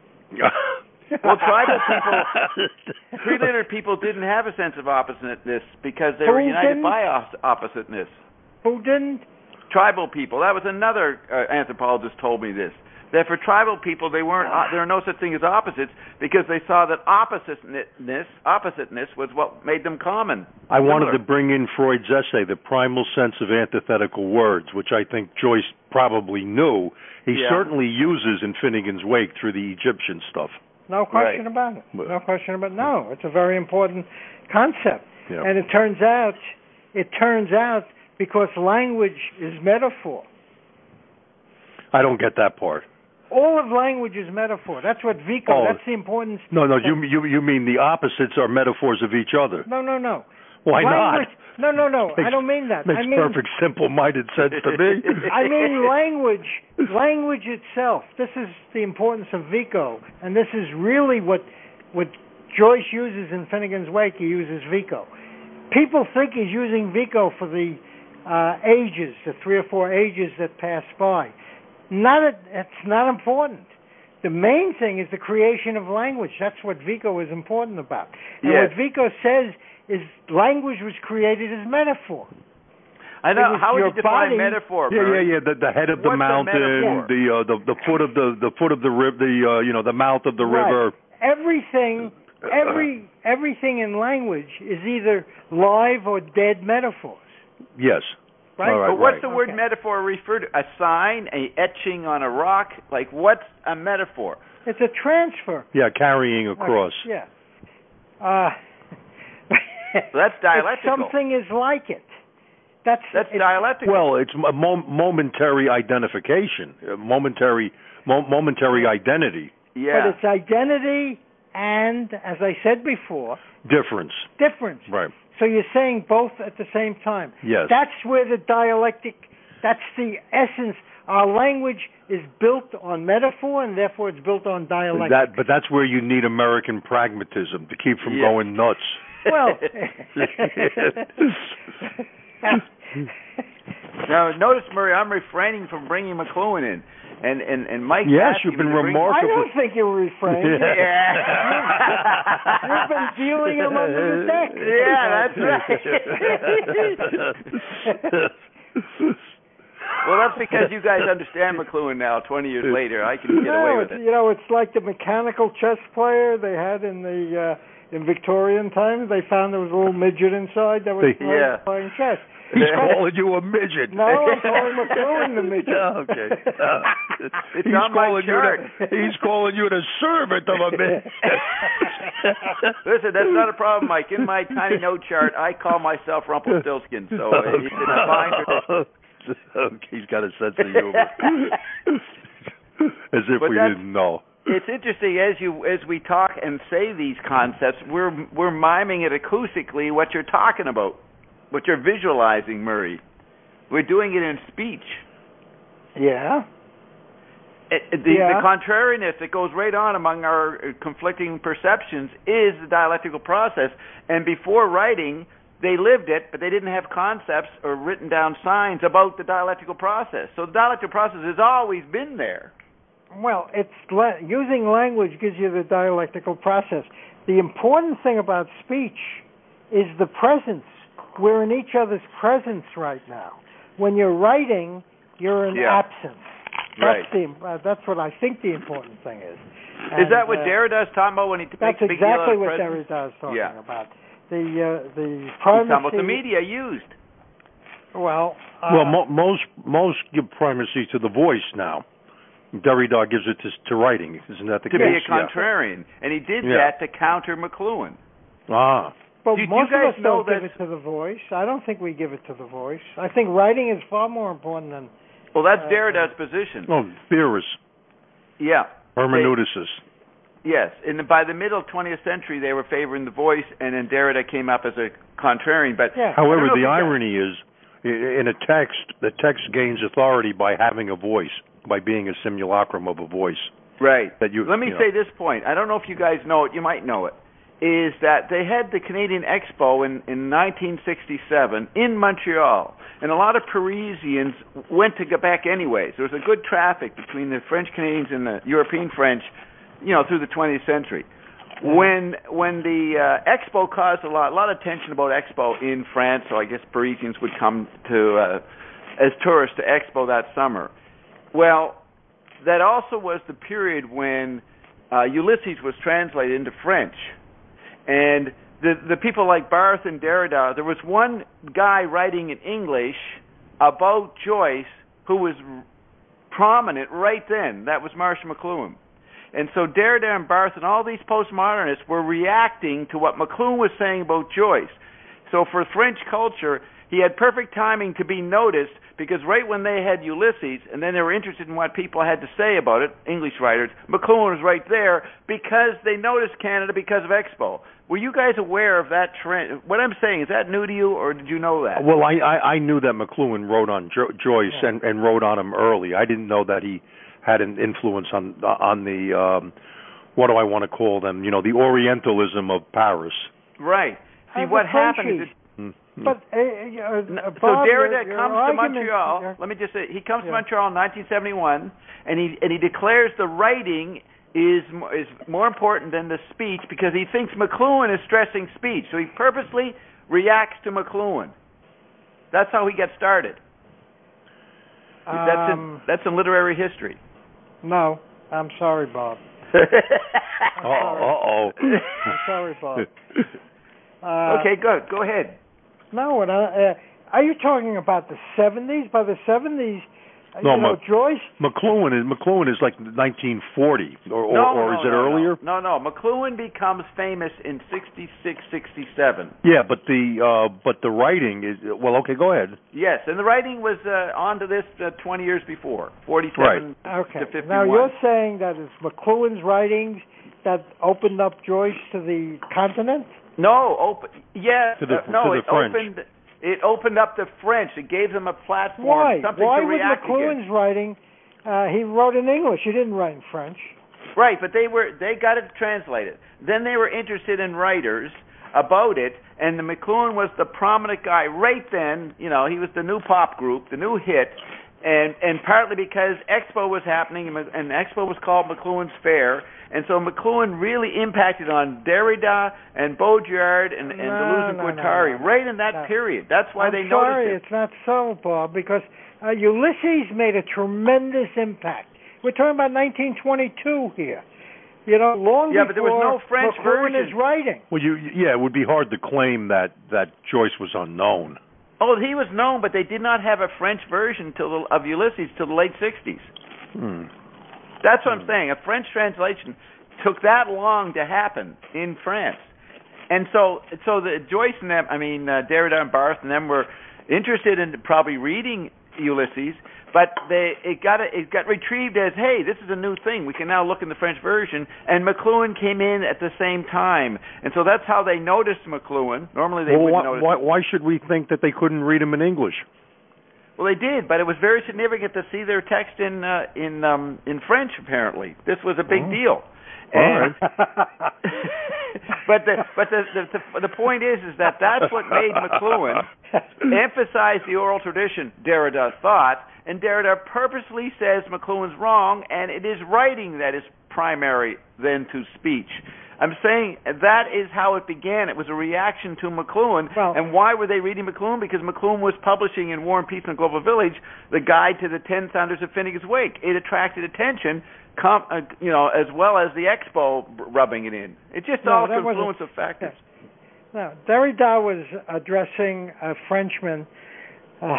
Well, tribal people, pre-literate people didn't have a sense of oppositeness because they were Who united didn't? by op- oppositeness. Who didn't? Tribal people. That was another uh, anthropologist told me this. That for tribal people, they weren't. Uh, there are no such thing as opposites because they saw that oppositeness, oppositeness was what made them common. I wanted Similar. to bring in Freud's essay, The Primal Sense of Antithetical Words, which I think Joyce probably knew. He Yeah. certainly uses in Finnegan's Wake through the Egyptian stuff. No question Right. about it. But- No question about it. No, it's a very important concept. Yeah. And it turns out, it turns out because language is metaphor. I don't get that part. All of language is metaphor. That's what Vico. Oh. That's the importance. No, no, you you you mean the opposites are metaphors of each other? No, no, no. Why language, not? No, no, no. Makes- I don't mean that. Makes I mean, perfect simple-minded sense to me. I mean language, language itself. This is the importance of Vico, and this is really what what Joyce uses in Finnegan's Wake, he uses Vico. People think he's using Vico for the uh, ages, the three or four ages that pass by. Not a, it's not important. The main thing is the creation of language. That's what Vico is important about. And yes. what Vico says is language was created as metaphor. I know. How would you define body, metaphor? Yeah, Murray? yeah, yeah. The, the head of the What's mountain, the uh, the the foot of the the foot of the river, the uh, you know the mouth of the right. river. Everything, every everything in language is either live or dead metaphors. Yes. Right. Right, but what's right. the word okay. metaphor refer to? A sign, a etching on a rock? Like what's a metaphor? It's a transfer. Yeah, carrying across. Okay. Yeah. Uh, so that's dialectical. Something is like it. That's that's dialectical. Well, it's a mo- momentary identification, a momentary mo- momentary identity. Yeah. But it's identity and, as I said before, difference. Difference. Right. So you're saying both at the same time. Yes. That's where the dialectic, that's the essence. Our language is built on metaphor, and therefore it's built on dialectic. That, but that's where you need American pragmatism to keep from yeah. going nuts. Well. Now, notice, Murray, I'm refraining from bringing McLuhan in. And, and, and Mike... Yes, you've been remarkable. I don't think you're refraining. Yeah. You've been dealing him under the deck. Yeah, that's right. Well, that's because you guys understand McLuhan now, twenty years later. I can get no, away with it. You know, it's like the mechanical chess player they had in the... Uh, in Victorian times, they found there was a little midget inside that was playing, yeah. playing chess. He's calling you a midget. No, I'm calling McLuhan the midget. Okay. Uh, it's he's on my calling chart. You the, he's calling you the servant of a midget. Listen, that's not a problem, Mike. In my tiny note chart, I call myself Rumpelstiltskin, so uh, you can find it. Okay, he's got a sense of humor. As if but we didn't know. It's interesting as you as we talk and say these concepts, we're we're miming it acoustically what you're talking about, what you're visualizing, Murray. We're doing it in speech. Yeah. It, the, yeah. the contrariness that goes right on among our conflicting perceptions is the dialectical process. And before writing, they lived it, but they didn't have concepts or written down signs about the dialectical process. So the dialectical process has always been there. Well, it's la- using language gives you the dialectical process. The important thing about speech is the presence. We're in each other's presence right now. When you're writing, you're in yeah. absence. That's right. the. Uh, that's what I think the important thing is. And, is that what uh, Derrida's talking about when he that's makes a big deal exactly out of what presence? Derrida's talking yeah. about. The uh, the He's primacy. talking about the media used. Well, uh, well, mo- most most give primacy to the voice now. Derrida gives it to, to writing. Isn't that the to case? To be a contrarian. Yeah. And he did yeah. that to counter McLuhan. Ah. Well, do, most do you guys of us know don't give it to the voice. I don't think we give it to the voice. I think writing is far more important than... Well, that's uh, Derrida's position. Oh, theorists. Yeah. Hermeneuticists. Yes. And by the middle twentieth century, they were favoring the voice, and then Derrida came up as a contrarian. But yeah. However, the irony is, in a text, the text gains authority by having a voice, by being a simulacrum of a voice. Right. That you, Let me you know. say this point. I don't know if you guys know it. You might know it. Is that they had the Canadian Expo in, in nineteen sixty-seven in Montreal, and a lot of Parisians went to Quebec anyways. There was a good traffic between the French Canadians and the European French, you know, through the twentieth century. When when the uh, Expo caused a lot, a lot of attention about Expo in France, so I guess Parisians would come to uh, as tourists to Expo that summer. Well, that also was the period when uh, Ulysses was translated into French. And the the people like Barth and Derrida, there was one guy writing in English about Joyce who was r- prominent right then. That was Marshall McLuhan. And so Derrida and Barth and all these postmodernists were reacting to what McLuhan was saying about Joyce. So for French culture, he had perfect timing to be noticed because right when they had Ulysses, and then they were interested in what people had to say about it, English writers, McLuhan was right there because they noticed Canada because of Expo. Were you guys aware of that trend? What I'm saying, is that new to you, or did you know that? Well, I, I, I knew that McLuhan wrote on jo- Joyce yeah. and, and wrote on him early. I didn't know that he had an influence on on the um, what do I want to call them? You know, the Orientalism of Paris. Right. See, And what the happened is... Mm-hmm. But uh, uh, No, Bob, so Derrida your, your comes to argument, Montreal. your, Let me just say, he comes yeah. to Montreal in nineteen seventy-one, and he and he declares the writing is is more important than the speech because he thinks McLuhan is stressing speech. So he purposely reacts to McLuhan. That's how he gets started. um, that's in that's in literary history. No, I'm sorry, Bob. Uh oh. I'm sorry, Bob. Uh, okay, good. Go ahead. No, and, uh, are you talking about the seventies? By the seventies, uh, No, you know, Mc- Joyce. McLuhan is McLuhan is like nineteen forty, or or, no, or no, is it no, earlier? No, no, no. McLuhan becomes famous in sixty-six, sixty-seven. Yeah, but the uh, but the writing is well. Okay, go ahead. Yes, and the writing was uh, onto this uh, twenty years before, forty-seven Okay. to fifty-one. Now you're saying that it's McLuhan's writings that opened up Joyce to the continent? No, open. Yeah, To the- uh, no. to the it French. opened. It opened up the French. It gave them a platform. Why? Something Why to was react McLuhan's against. writing? Uh, he wrote in English. He didn't write in French. Right, but they were they got it translated. Then they were interested in writers about it, and the McLuhan was the prominent guy right then. You know, he was the new pop group, the new hit, and and partly because Expo was happening, and, and Expo was called McLuhan's Fair, and so McLuhan really impacted on Derrida and Baudrillard and, and No, Deleuze and no, no, Guattari no, no. right in that No. period. That's why I'm they sorry, noticed it. it's not so, Bob, because uh, Ulysses made a tremendous impact. We're talking about nineteen twenty-two here. You know, long Yeah, before but there was no French McLuhan version. is writing. Well, you yeah, it would be hard to claim that that Joyce was unknown. Oh, he was known, but they did not have a French version till the, of Ulysses till the late sixties. Hmm. That's what Hmm. I'm saying. A French translation took that long to happen in France. And so so the Joyce and them, I mean, uh, Derrida and Barthes and them were interested in probably reading Ulysses, but they it got it got retrieved as, hey, this is a new thing. We can now look in the French version. And McLuhan came in at the same time, and so that's how they noticed McLuhan. Normally they Well, wouldn't why, notice. why, why should we think that they couldn't read him in English? Well, they did, but it was very significant to see their text in uh, in um, in French. Apparently, this was a big Oh. deal. All And, right. but the but the, the the the point is is that that's what made McLuhan emphasize the oral tradition. Derrida thought, and Derrida purposely says McLuhan's wrong, and it is writing that is primary then to speech. I'm saying that is how it began. It was a reaction to McLuhan. Well, and why were they reading McLuhan? Because McLuhan was publishing in War and Peace and Global Village the Guide to the Ten Thunders of Finnegan's Wake. It attracted attention, com, uh, you know, as well as the Expo rubbing it in. It just No, all that confluence wasn't- of factors. No, Derrida was addressing a Frenchman, uh,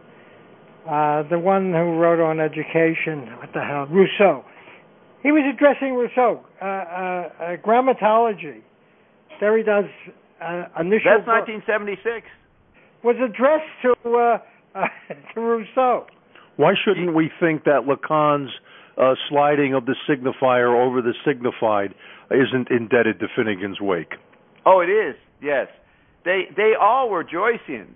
uh, the one who wrote on education. What the hell, Rousseau. He was addressing Rousseau, uh, uh, uh, grammatology. Derrida's uh, initial That's book nineteen seventy-six. was addressed to uh, uh, to Rousseau. Why shouldn't we think that Lacan's uh, sliding of the signifier over the signified isn't indebted to Finnegan's Wake? Oh, it is. Yes, they they all were Joycean.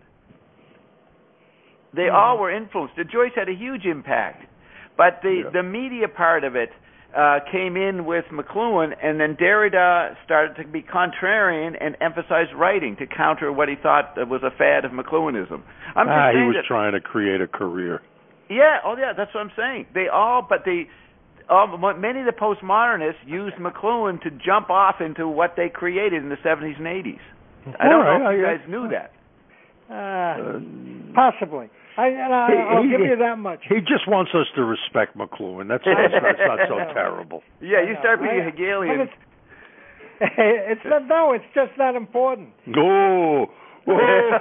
They Mhm. all were influenced. The Joyce had a huge impact, but the Yeah. the media part of it uh, came in with McLuhan, and then Derrida started to be contrarian and emphasize writing to counter what he thought was a fad of McLuhanism. I'm just ah, he saying was that, trying to create a career. Yeah, oh yeah, that's what I'm saying. They all, but the all, many of the postmodernists used McLuhan to jump off into what they created in the seventies and eighties. I don't All know right, if you I- guys knew that. Uh, Uh, possibly. I, and I, he- I'll he- give you that much. He just wants us to respect McLuhan. That's, that's, that's not so terrible. Yeah, you start being I- Hegelian. but It's, it's not, no, it's just not important. Oh, oh.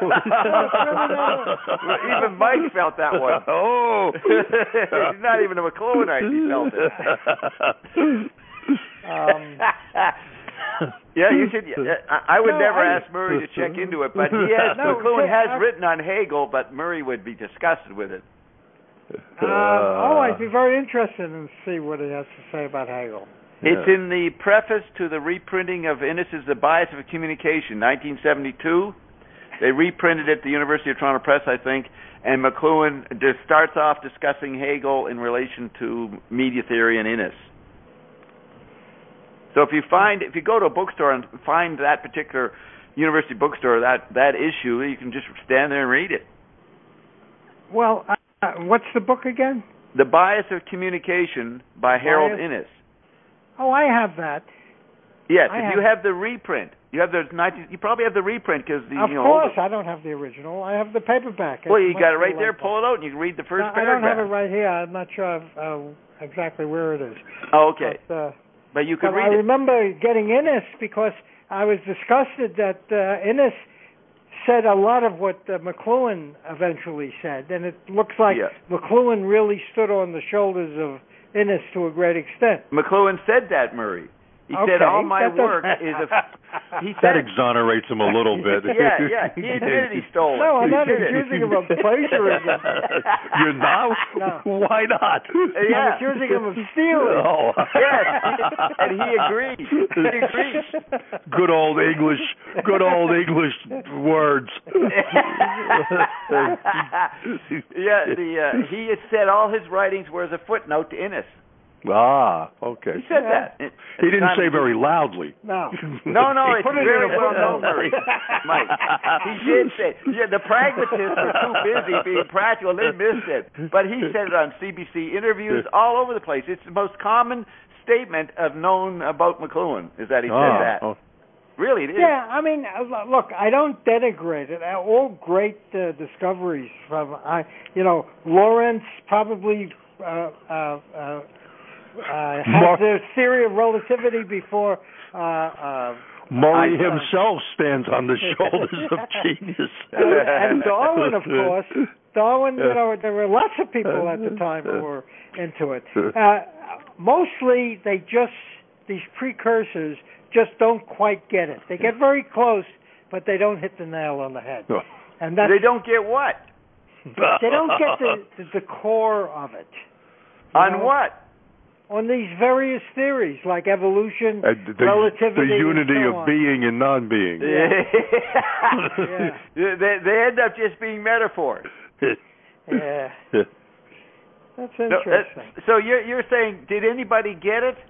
Even Mike felt that one. Oh, he's not even a McLuhanite. He felt it. Um, yeah, you should. I, I would No, never I- ask Murray to check into it, but he has. No, McLuhan check- has I- written on Hegel, but Murray would be disgusted with it. uh, oh, I'd be very interested in see what he has to say about Hegel. It's Yeah. in the preface to the reprinting of Innes's The Bias of Communication, nineteen seventy-two. They reprinted it at the University of Toronto Press, I think, and McLuhan just starts off discussing Hegel in relation to media theory and Innes. So if you find, if you go to a bookstore and find that particular university bookstore, that, that issue, you can just stand there and read it. Well, uh, what's the book again? The Bias of Communication by Bias? Harold Innis. Oh, I have that. Yes, I if have... you have the reprint, you have the nineteen, you probably have the reprint because the of you know. course, I don't have the original. I have the paperback. Well, It's you got it right like there. that. Pull it out, and you can read the first no, paragraph. I don't have it right here. I'm not sure uh, exactly where it is. Oh, okay. But, uh, but you could but read I it. remember getting Innis because I was disgusted that uh, Innis said a lot of what uh, McLuhan eventually said, and it looks like Yeah. McLuhan really stood on the shoulders of Innis to a great extent. McLuhan said that, Murray. He okay. said all my that work doesn't... is a. He that said, exonerates him a little bit. yeah, yeah. He admitted he stole it. No, I'm He not did it. accusing him of plagiarism. You're not? No. Why not? Yeah. I'm accusing him of stealing. Oh. Yes, and he agreed. He agreed. Good old English, good old English words. yeah, the uh, he had said all his writings were as a footnote to Innis. Ah, okay. He said Yeah. that. He didn't say very loudly. No. No, no, He it's put it very in a well footnote. known, Murray. Mike. He did say, yeah, the pragmatists were too busy being practical, they missed it. But he said it on C B C interviews all over the place. It's the most common statement of known about McLuhan, is that he oh, said that. Oh. Really, it is. Yeah, I mean, uh, look, I don't denigrate it. All great uh, discoveries from, I, you know, Lawrence probably uh, uh, uh, uh, had Mar- the theory of relativity before. Uh, uh, Murray Einstein. himself stands on the shoulders of genius. and, and Darwin, of course. Darwin, you know, there were lots of people at the time who were into it. Uh, mostly, they just, these precursors just don't quite get it. They get very close, but they don't hit the nail on the head. And that's, They don't get what? they don't get the, the, the core of it. On know? what? On these various theories, like evolution, Uh, the, relativity, the unity and so of on. being and non-being. Yeah. they, they end up just being metaphors. Yeah, that's So, interesting. uh, so you're you're saying, did anybody get it?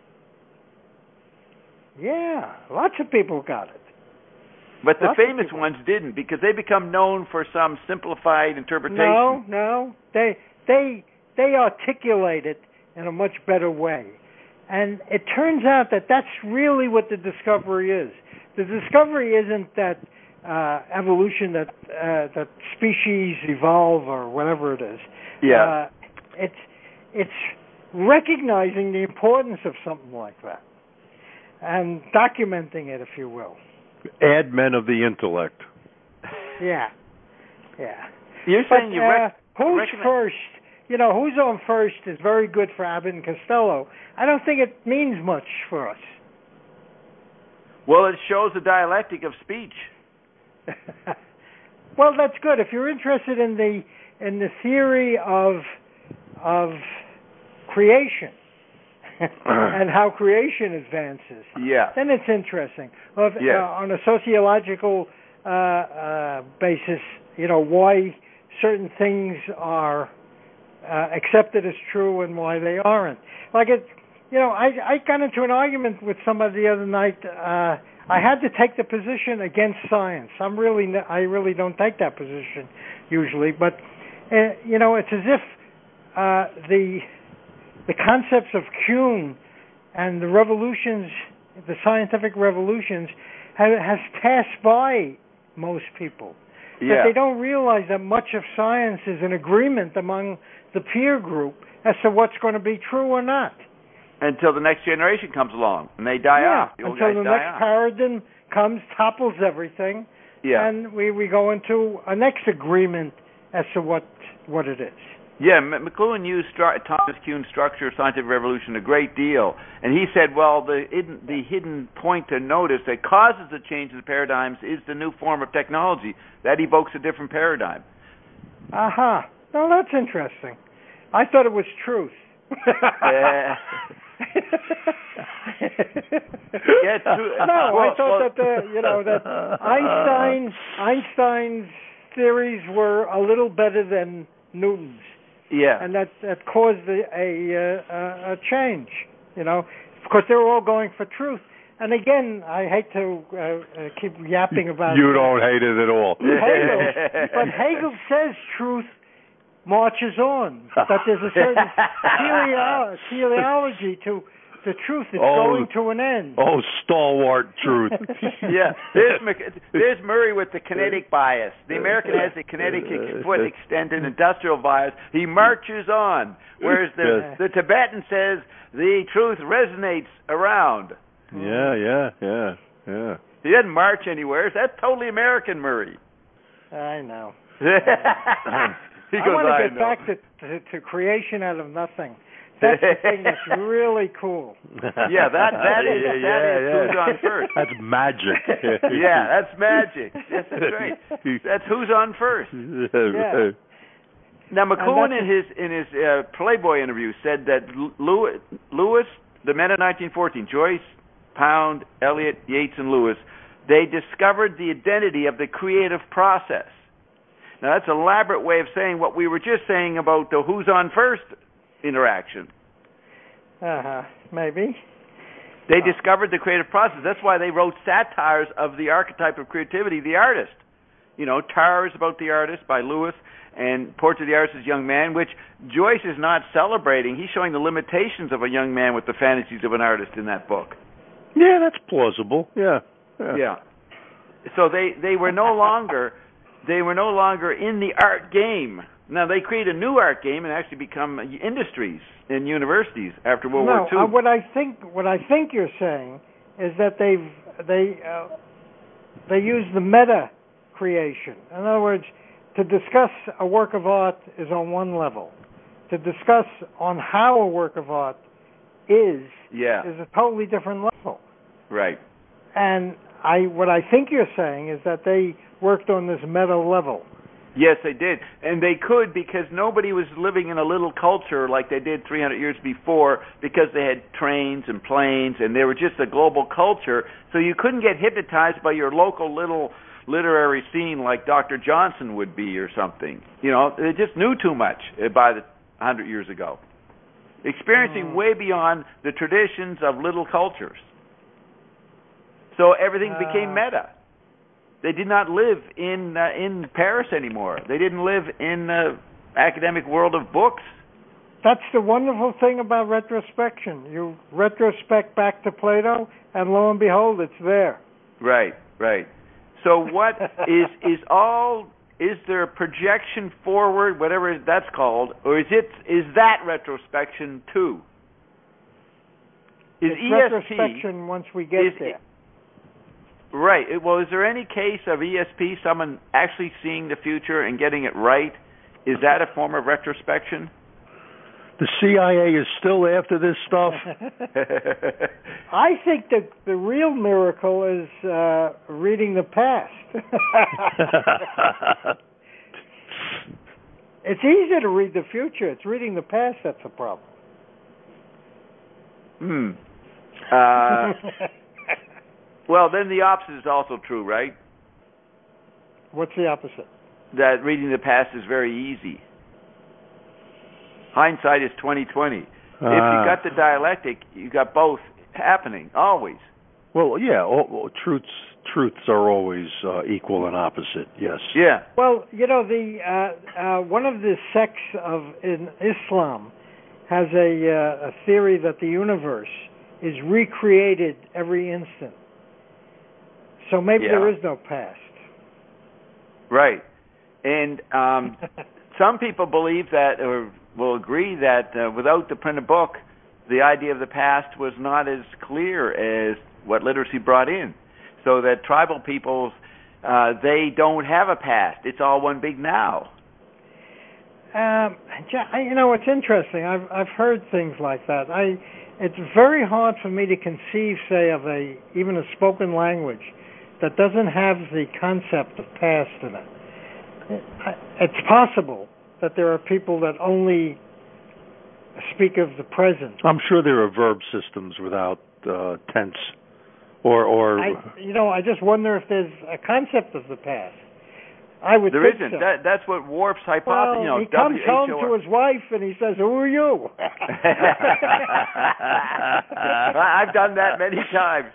Yeah, lots of people got it. But the Lots of famous people. ones didn't, because they become known for some simplified interpretation. No, no, they they they articulate it in a much better way, and it turns out that that's really what the discovery is. The discovery isn't that uh, evolution, that uh, that species evolve or whatever it is. Yeah. Uh, it's it's recognizing the importance of something like that and documenting it, if you will. Add men of the intellect. Yeah, yeah. You're But saying you uh, rec- who's recommend- first? You know, who's on first is very good for Abbott and Costello. I don't think it means much for us. Well, it shows the dialectic of speech. Well, that's good. If you're interested in the in the theory of of creation and how creation advances, Yeah. then it's interesting. Well, if, Yeah. uh, on a sociological uh, uh, basis, you know, why certain things are uh, accepted as true and why they aren't. Like it, you know, I, I got into an argument with somebody the other night. Uh, I had to take the position against science. I'm really, n- I really don't take that position usually, but uh, you know, it's as if uh, the the concepts of Kuhn and the revolutions, the scientific revolutions, have, has passed by most people. Yeah. That they don't realize that much of science is an agreement among the peer group as to what's going to be true or not. Until the next generation comes along and they die yeah, off. The old until guys the die next off. paradigm comes, topples everything, Yeah. and we, we go into a next agreement as to what what it is. Yeah, M- McLuhan used stru- Thomas Kuhn's structure of scientific revolution a great deal, and he said, well, the hidden, the hidden point to notice that causes the change in the paradigms is the new form of technology. That evokes a different paradigm. Aha. Uh-huh. Well, that's interesting. I thought it was truth. Yeah. Yeah, true. No, Well, I thought well- that the, you know that Einstein Einstein's theories were a little better than Newton's. Yeah. And that that caused a a, uh, a change. You know, course, they were all going for truth. And again, I hate to uh, uh, keep yapping about you it. don't hate it at all. Hegel, but Hegel says truth marches on, that there's a certain teleology, teleology to the truth. It's oh, going to an end. Oh, stalwart truth. Yeah, there's, there's Murray with the kinetic bias. The American has the kinetic foot extended industrial bias. He marches on, whereas the, the Tibetan says the truth resonates around. Yeah, yeah, yeah, yeah. He doesn't march anywhere. That's totally American, Murray. I know. He goes, I want to I get know. back to, to to creation out of nothing. That's the thing that's really cool. Yeah, that that is yeah, that yeah, is yeah. who's on first. That's magic. Yeah, that's magic. Yes, that's right. That's who's on first. Yeah. Now McLuhan in his in his uh, Playboy interview said that Lewis, Lewis, the men of nineteen fourteen, Joyce, Pound, Eliot, Yeats, and Lewis, they discovered the identity of the creative process. Now that's an elaborate way of saying what we were just saying about the who's on first interaction. Uh-huh. Maybe. They discovered the creative process. That's why they wrote satires of the archetype of creativity, the artist. You know, Tar is about the artist by Lewis, and Portrait of the Artist as Young Man, which Joyce is not celebrating. He's showing the limitations of a young man with the fantasies of an artist in that book. Yeah, that's plausible. Yeah. Yeah. Yeah. So they, they were no longer they were no longer in the art game. Now they create a new art game and actually become industries in universities after World no, War Two. Uh, what I think what I think you're saying is that they've they uh, they use the meta creation. In other words, to discuss a work of art is on one level. To discuss on how a work of art is yeah. is a totally different level. Right. And I what I think you're saying is that they worked on this meta level. Yes, they did. And they could because nobody was living in a little culture like they did three hundred years before because they had trains and planes and they were just a global culture. So you couldn't get hypnotized by your local little literary scene like Doctor Johnson would be or something. You know, they just knew too much by the one hundred years ago. Experiencing mm. way beyond the traditions of little cultures. So everything uh. became meta. They did not live in uh, in Paris anymore. They didn't live in the academic world of books. That's the wonderful thing about retrospection. You retrospect back to Plato, and lo and behold, it's there. Right, right. So what is is all? Is there a projection forward, whatever that's called, or is it is that retrospection too? Is it's E S P retrospection once we get is, there. Right. Well, is there any case of E S P, someone actually seeing the future and getting it right? Is that a form of retrospection? The C I A is still after this stuff? I think that the real miracle is uh, reading the past. It's easy to read the future. It's reading the past that's the problem. Hmm. Uh... Well, then the opposite is also true, right? What's the opposite? That reading the past is very easy. Hindsight is twenty twenty. Uh, if you got the dialectic, you got both happening always. Well, yeah, all, all, truths truths are always uh, equal and opposite. Yes. Yeah. Well, you know, the uh, uh, one of the sects of in Islam has a, uh, a theory that the universe is recreated every instant. So maybe yeah. there is no past. Right. And um, some people believe that, or will agree that uh, without the printed book, the idea of the past was not as clear as what literacy brought in. So that tribal peoples, uh, they don't have a past. It's all one big now. Um, you know, it's interesting. I've I've heard things like that. I it's very hard for me to conceive, say, of a even a spoken language that doesn't have the concept of past in it. It's possible that there are people that only speak of the present. I'm sure there are verb systems without uh, tense, or or. I, you know, I just wonder if there's a concept of the past. I would There think isn't. so. That, that's what Worf's hypothesis. Well, you know, he comes W H O R home to his wife and he says, "Who are you?" I've done that many times.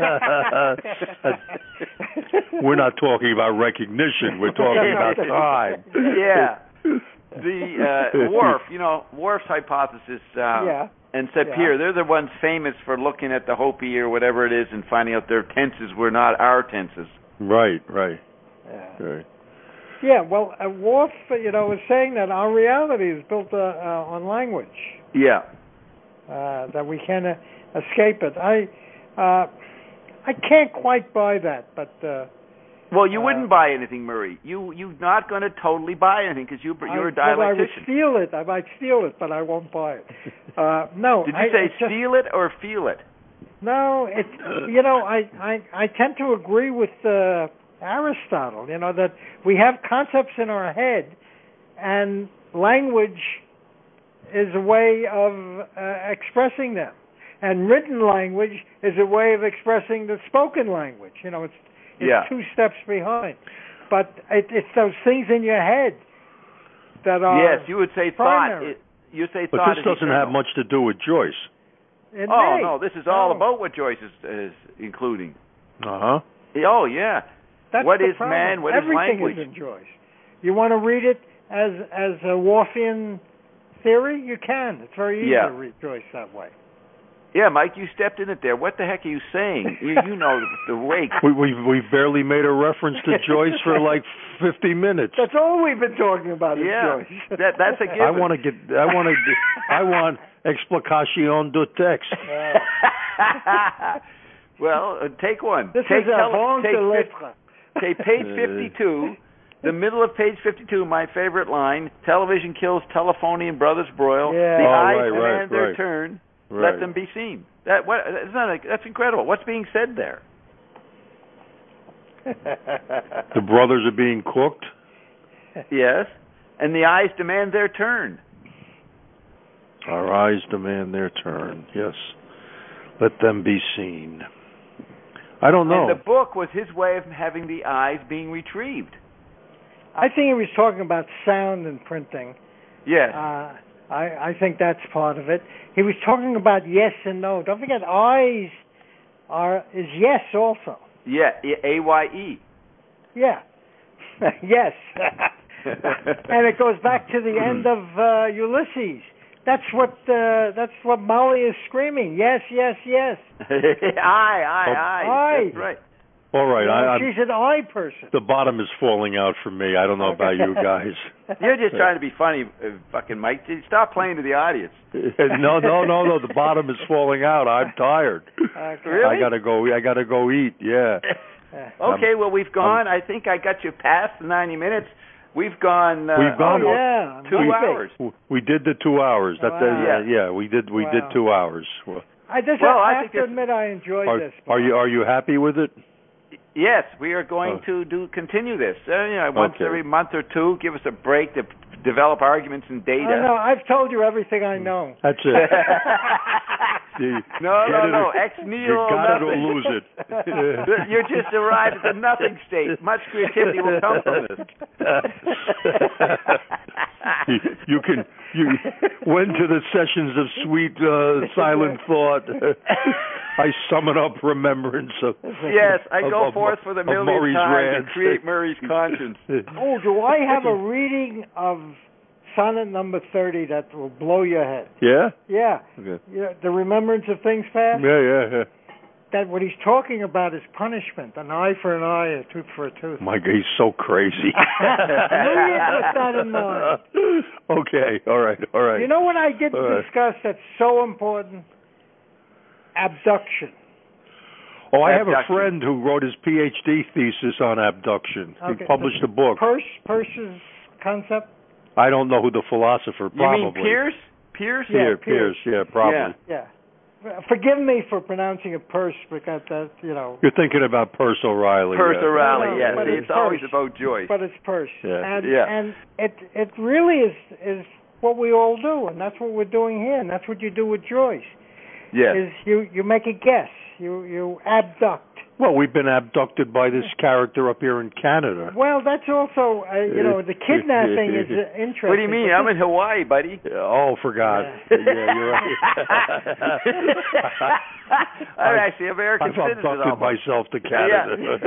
We're not talking about recognition. We're talking about time. Yeah. The uh, Worf, you know, Worf's hypothesis uh, yeah. and Sapir, Yeah. they're the ones famous for looking at the Hopi or whatever it is and finding out their tenses were not our tenses. Right, right. Yeah. right. Yeah, well, uh, Worf, you know, was saying that our reality is built uh, uh, on language. Yeah. Uh, that we can't uh, escape it. I, uh, I can't quite buy that, but. Uh, Well, you uh, wouldn't buy anything, Murray. You you're not going to totally buy anything because you you're I, a well, I would dialectician. steal it. I might steal it, but I won't buy it. Uh, no. Did you I, say it's just, steal it or feel it? No, it. You know, I, I I tend to agree with uh, Aristotle. You know that we have concepts in our head, and language is a way of uh, expressing them, and written language is a way of expressing the spoken language. You know, it's it's Yeah. two steps behind, but it, it's those things in your head that are. Yes, you would say thought. primary. It, you say But thought. this is doesn't eternal. have much to do with Joyce. It Oh may. no, this is all No. about what Joyce is, is including. Uh-huh. Oh yeah. That's What the is problem. man? What is Everything language? is in Joyce. You want to read it as as a Worfian theory? You can. It's very easy Yeah. to read Joyce that way. Yeah, Mike, you stepped in it there. What the heck are you saying? You, you know the, the wake. We we we barely made a reference to Joyce for like fifty minutes. That's all we've been talking about is Yeah, Joyce. that that's a given. I want to get. I want to. I want explication de texte. Well, uh, take one. This take is a tele- vente take, de fif- lettres. take page fifty-two, the middle of page fifty-two, my favorite line, television kills telephony and brothers broil. Yeah. The Oh, eyes right, demand right, their right. turn. Right. Let them be seen. That what? That's not. A, that's incredible. What's being said there? The brothers are being cooked. Yes, and the eyes demand their turn. Our eyes demand their turn. Yes. Let them be seen. I don't know. And the book was his way of having the eyes being retrieved. I think he was talking about sound and printing. Yes. Uh, I, I think that's part of it. He was talking about yes and no. Don't forget, eyes are is yes also. Yeah. A Y E. Yeah. Yes. And it goes back to the end of uh, Ulysses. That's what uh, that's what Molly is screaming. Yes, yes, yes. aye, aye, aye. Aye. That's right. All right. You know, I, I'm, she's an eye person. the bottom is falling out for me. I don't know about you guys. You're just trying to be funny, uh, fucking Mike. Stop playing to the audience. no, no, no, no. The bottom is falling out. I'm tired. Okay. Really? I gotta go. I gotta go eat. Yeah. Okay, well we've gone. I think I got you past the ninety minutes. We've gone. Uh, We've gone- Oh, almost yeah. two Movie. hours. We did the two hours. That, Wow. uh, yeah, we did. We Wow. did two hours. Well, I just Well, I have think to it's- admit I enjoyed Are, this. are you Are you happy with it? Yes, we are going Oh. to do continue this. Uh, you know, once Okay. every month or two, give us a break to p- develop arguments and data. I know. I've told you everything I know. That's it. You no, get no, it no. or- Ex nihilo. You got it or nothing. lose it. You're just arrived at the nothing state. Much creativity will come from this. you, you can you went to the sessions of sweet uh, silent thought. I summon up remembrance of Yes, I of- go of- forth for the of millionth Murray's time rant. to create Murray's conscience. Oh, do I have a reading of sonnet number thirty that will blow your head? Yeah. Yeah. Okay. Yeah, the remembrance of things past. Yeah, yeah, yeah. That what he's talking about is punishment. An eye for an eye, a tooth for a tooth. My God, he's so crazy. Maybe with that in mind. Okay, all right, all right. You know what I didn't All right. discuss that's so important? Abduction. Oh, I have a Abduction. friend who wrote his P H D thesis on abduction. Okay, He published the a book. Peirce, Peirce's concept? I don't know who the philosopher You probably. mean Pierce? Pierce? Yeah, Pierce, Pierce, yeah, probably. Yeah. Forgive me for pronouncing it Peirce because that, you know. You're thinking about Perce O'Reilly. Perce yeah. O'Reilly, No, no, yes. but See, it's it's always Peirce. about Joyce. But it's Peirce. Yeah. And, Yeah. and it it really is is what we all do, and that's what we're doing here, and that's what you do with Joyce. Yes. Is you, you make a guess. You you abduct. Well, we've been abducted by this character up here in Canada. Well, that's also, uh, you know, the kidnapping is uh, interesting. What do you mean? I'm in Hawaii, buddy. Oh, forgot. Yeah, yeah you're right. I'm actually American I've citizen. abducted almost. myself to Canada. Yeah.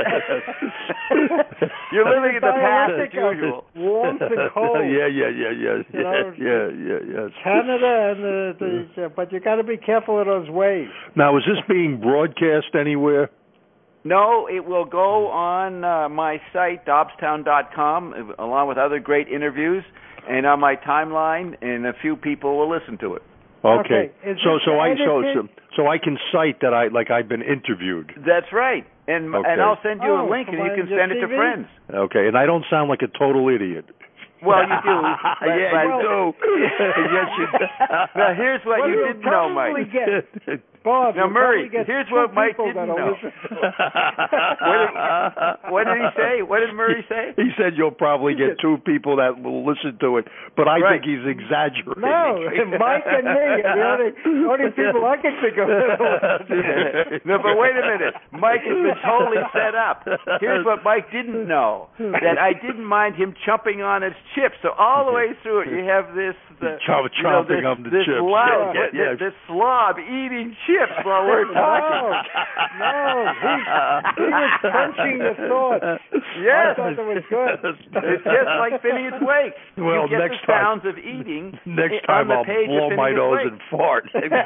You're living in the past as usual. Warmth and cold. Yeah, yeah, yeah, yeah, You know, yeah, yeah, yeah, yes. Canada and the, the uh, but you got to be careful of those waves. Now, is this being broadcast anywhere? No, it will go on uh, my site, Dobbstown dot com, along with other great interviews, and on my timeline, and a few people will listen to it. Okay. okay. So, so I so, edited? so so I can cite that I like I've been interviewed. That's right, and Okay. and I'll send you Oh, a link, and from you can your send it T to V? friends. Okay, and I don't sound like a total idiot. Well, you do. But, yeah, but, you do. Yes, you do. Now, here's what Well, you you'll didn't know, Mike. probably get- Bob, Now, you'll Murray, probably get here's two what Mike people didn't that'll know. listen. What did, what did he say? What did Murray say? He said you'll probably get two people that will listen to it, but I Right. think he's exaggerating. No, Mike and me are the only, only people I can think of. No, but wait a minute. Mike has been totally set up. Here's what Mike didn't know, that I didn't mind him chomping on his chips. So all the way through it, you have this... Uh, Chomp, you know, chomping this, on the this chips. Loud, Yeah, yeah, this, this slob eating chips while we're No, talking. no, he, he was crunching the thought. Yes. I thought that was good. It's just like Phineas Wake. Well, you get next the time- sounds of eating Next on time the I'll page blow of my Phineas nose Wake. and fart.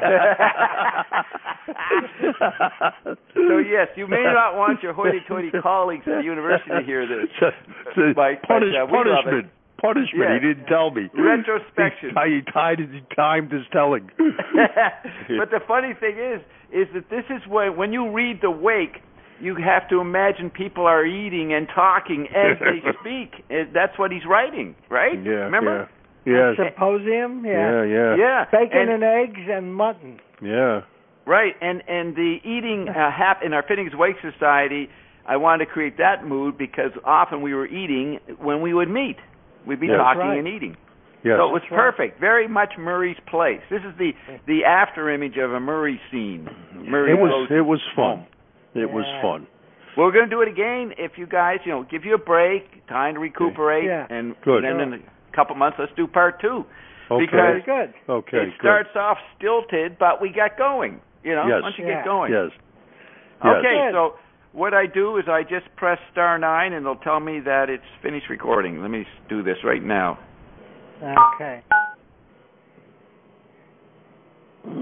So yes, you may not want your hoity-toity colleagues at the university to hear this. So, so Mike, punish, but, uh, we love punishment. Punishment. Yes. He didn't tell me. Retrospection. He, he tied his, he timed his telling. But the funny thing is, is that this is when when you read the Wake, you have to imagine people are eating and talking as they speak. That's what he's writing, right? Yeah. Remember? Yeah. A symposium, yeah. Yeah. Yeah. Yeah. Bacon and, and eggs and mutton. Yeah. Right, and and the eating uh, hap in our Phineas Wake Society, I wanted to create that mood because often we were eating when we would meet. We'd be Yes. talking Right. and eating. Yes. So it was That's right. perfect. Very much Murray's place. This is the the after image of a Murray scene. Murray It was. goes It was fun. home. It was Yeah. fun. We're going to do it again if you guys, you know, give you a break, time to recuperate, Yeah. and Good. then in a couple months let's do part two. Okay. Because Very good. Okay. it good. starts off stilted, but we got going. You know, Yes. once you Yeah. get going. Yes. Yes. Okay, Good. so what I do is I just press star nine, and it'll tell me that it's finished recording. Let me do this right now. Okay.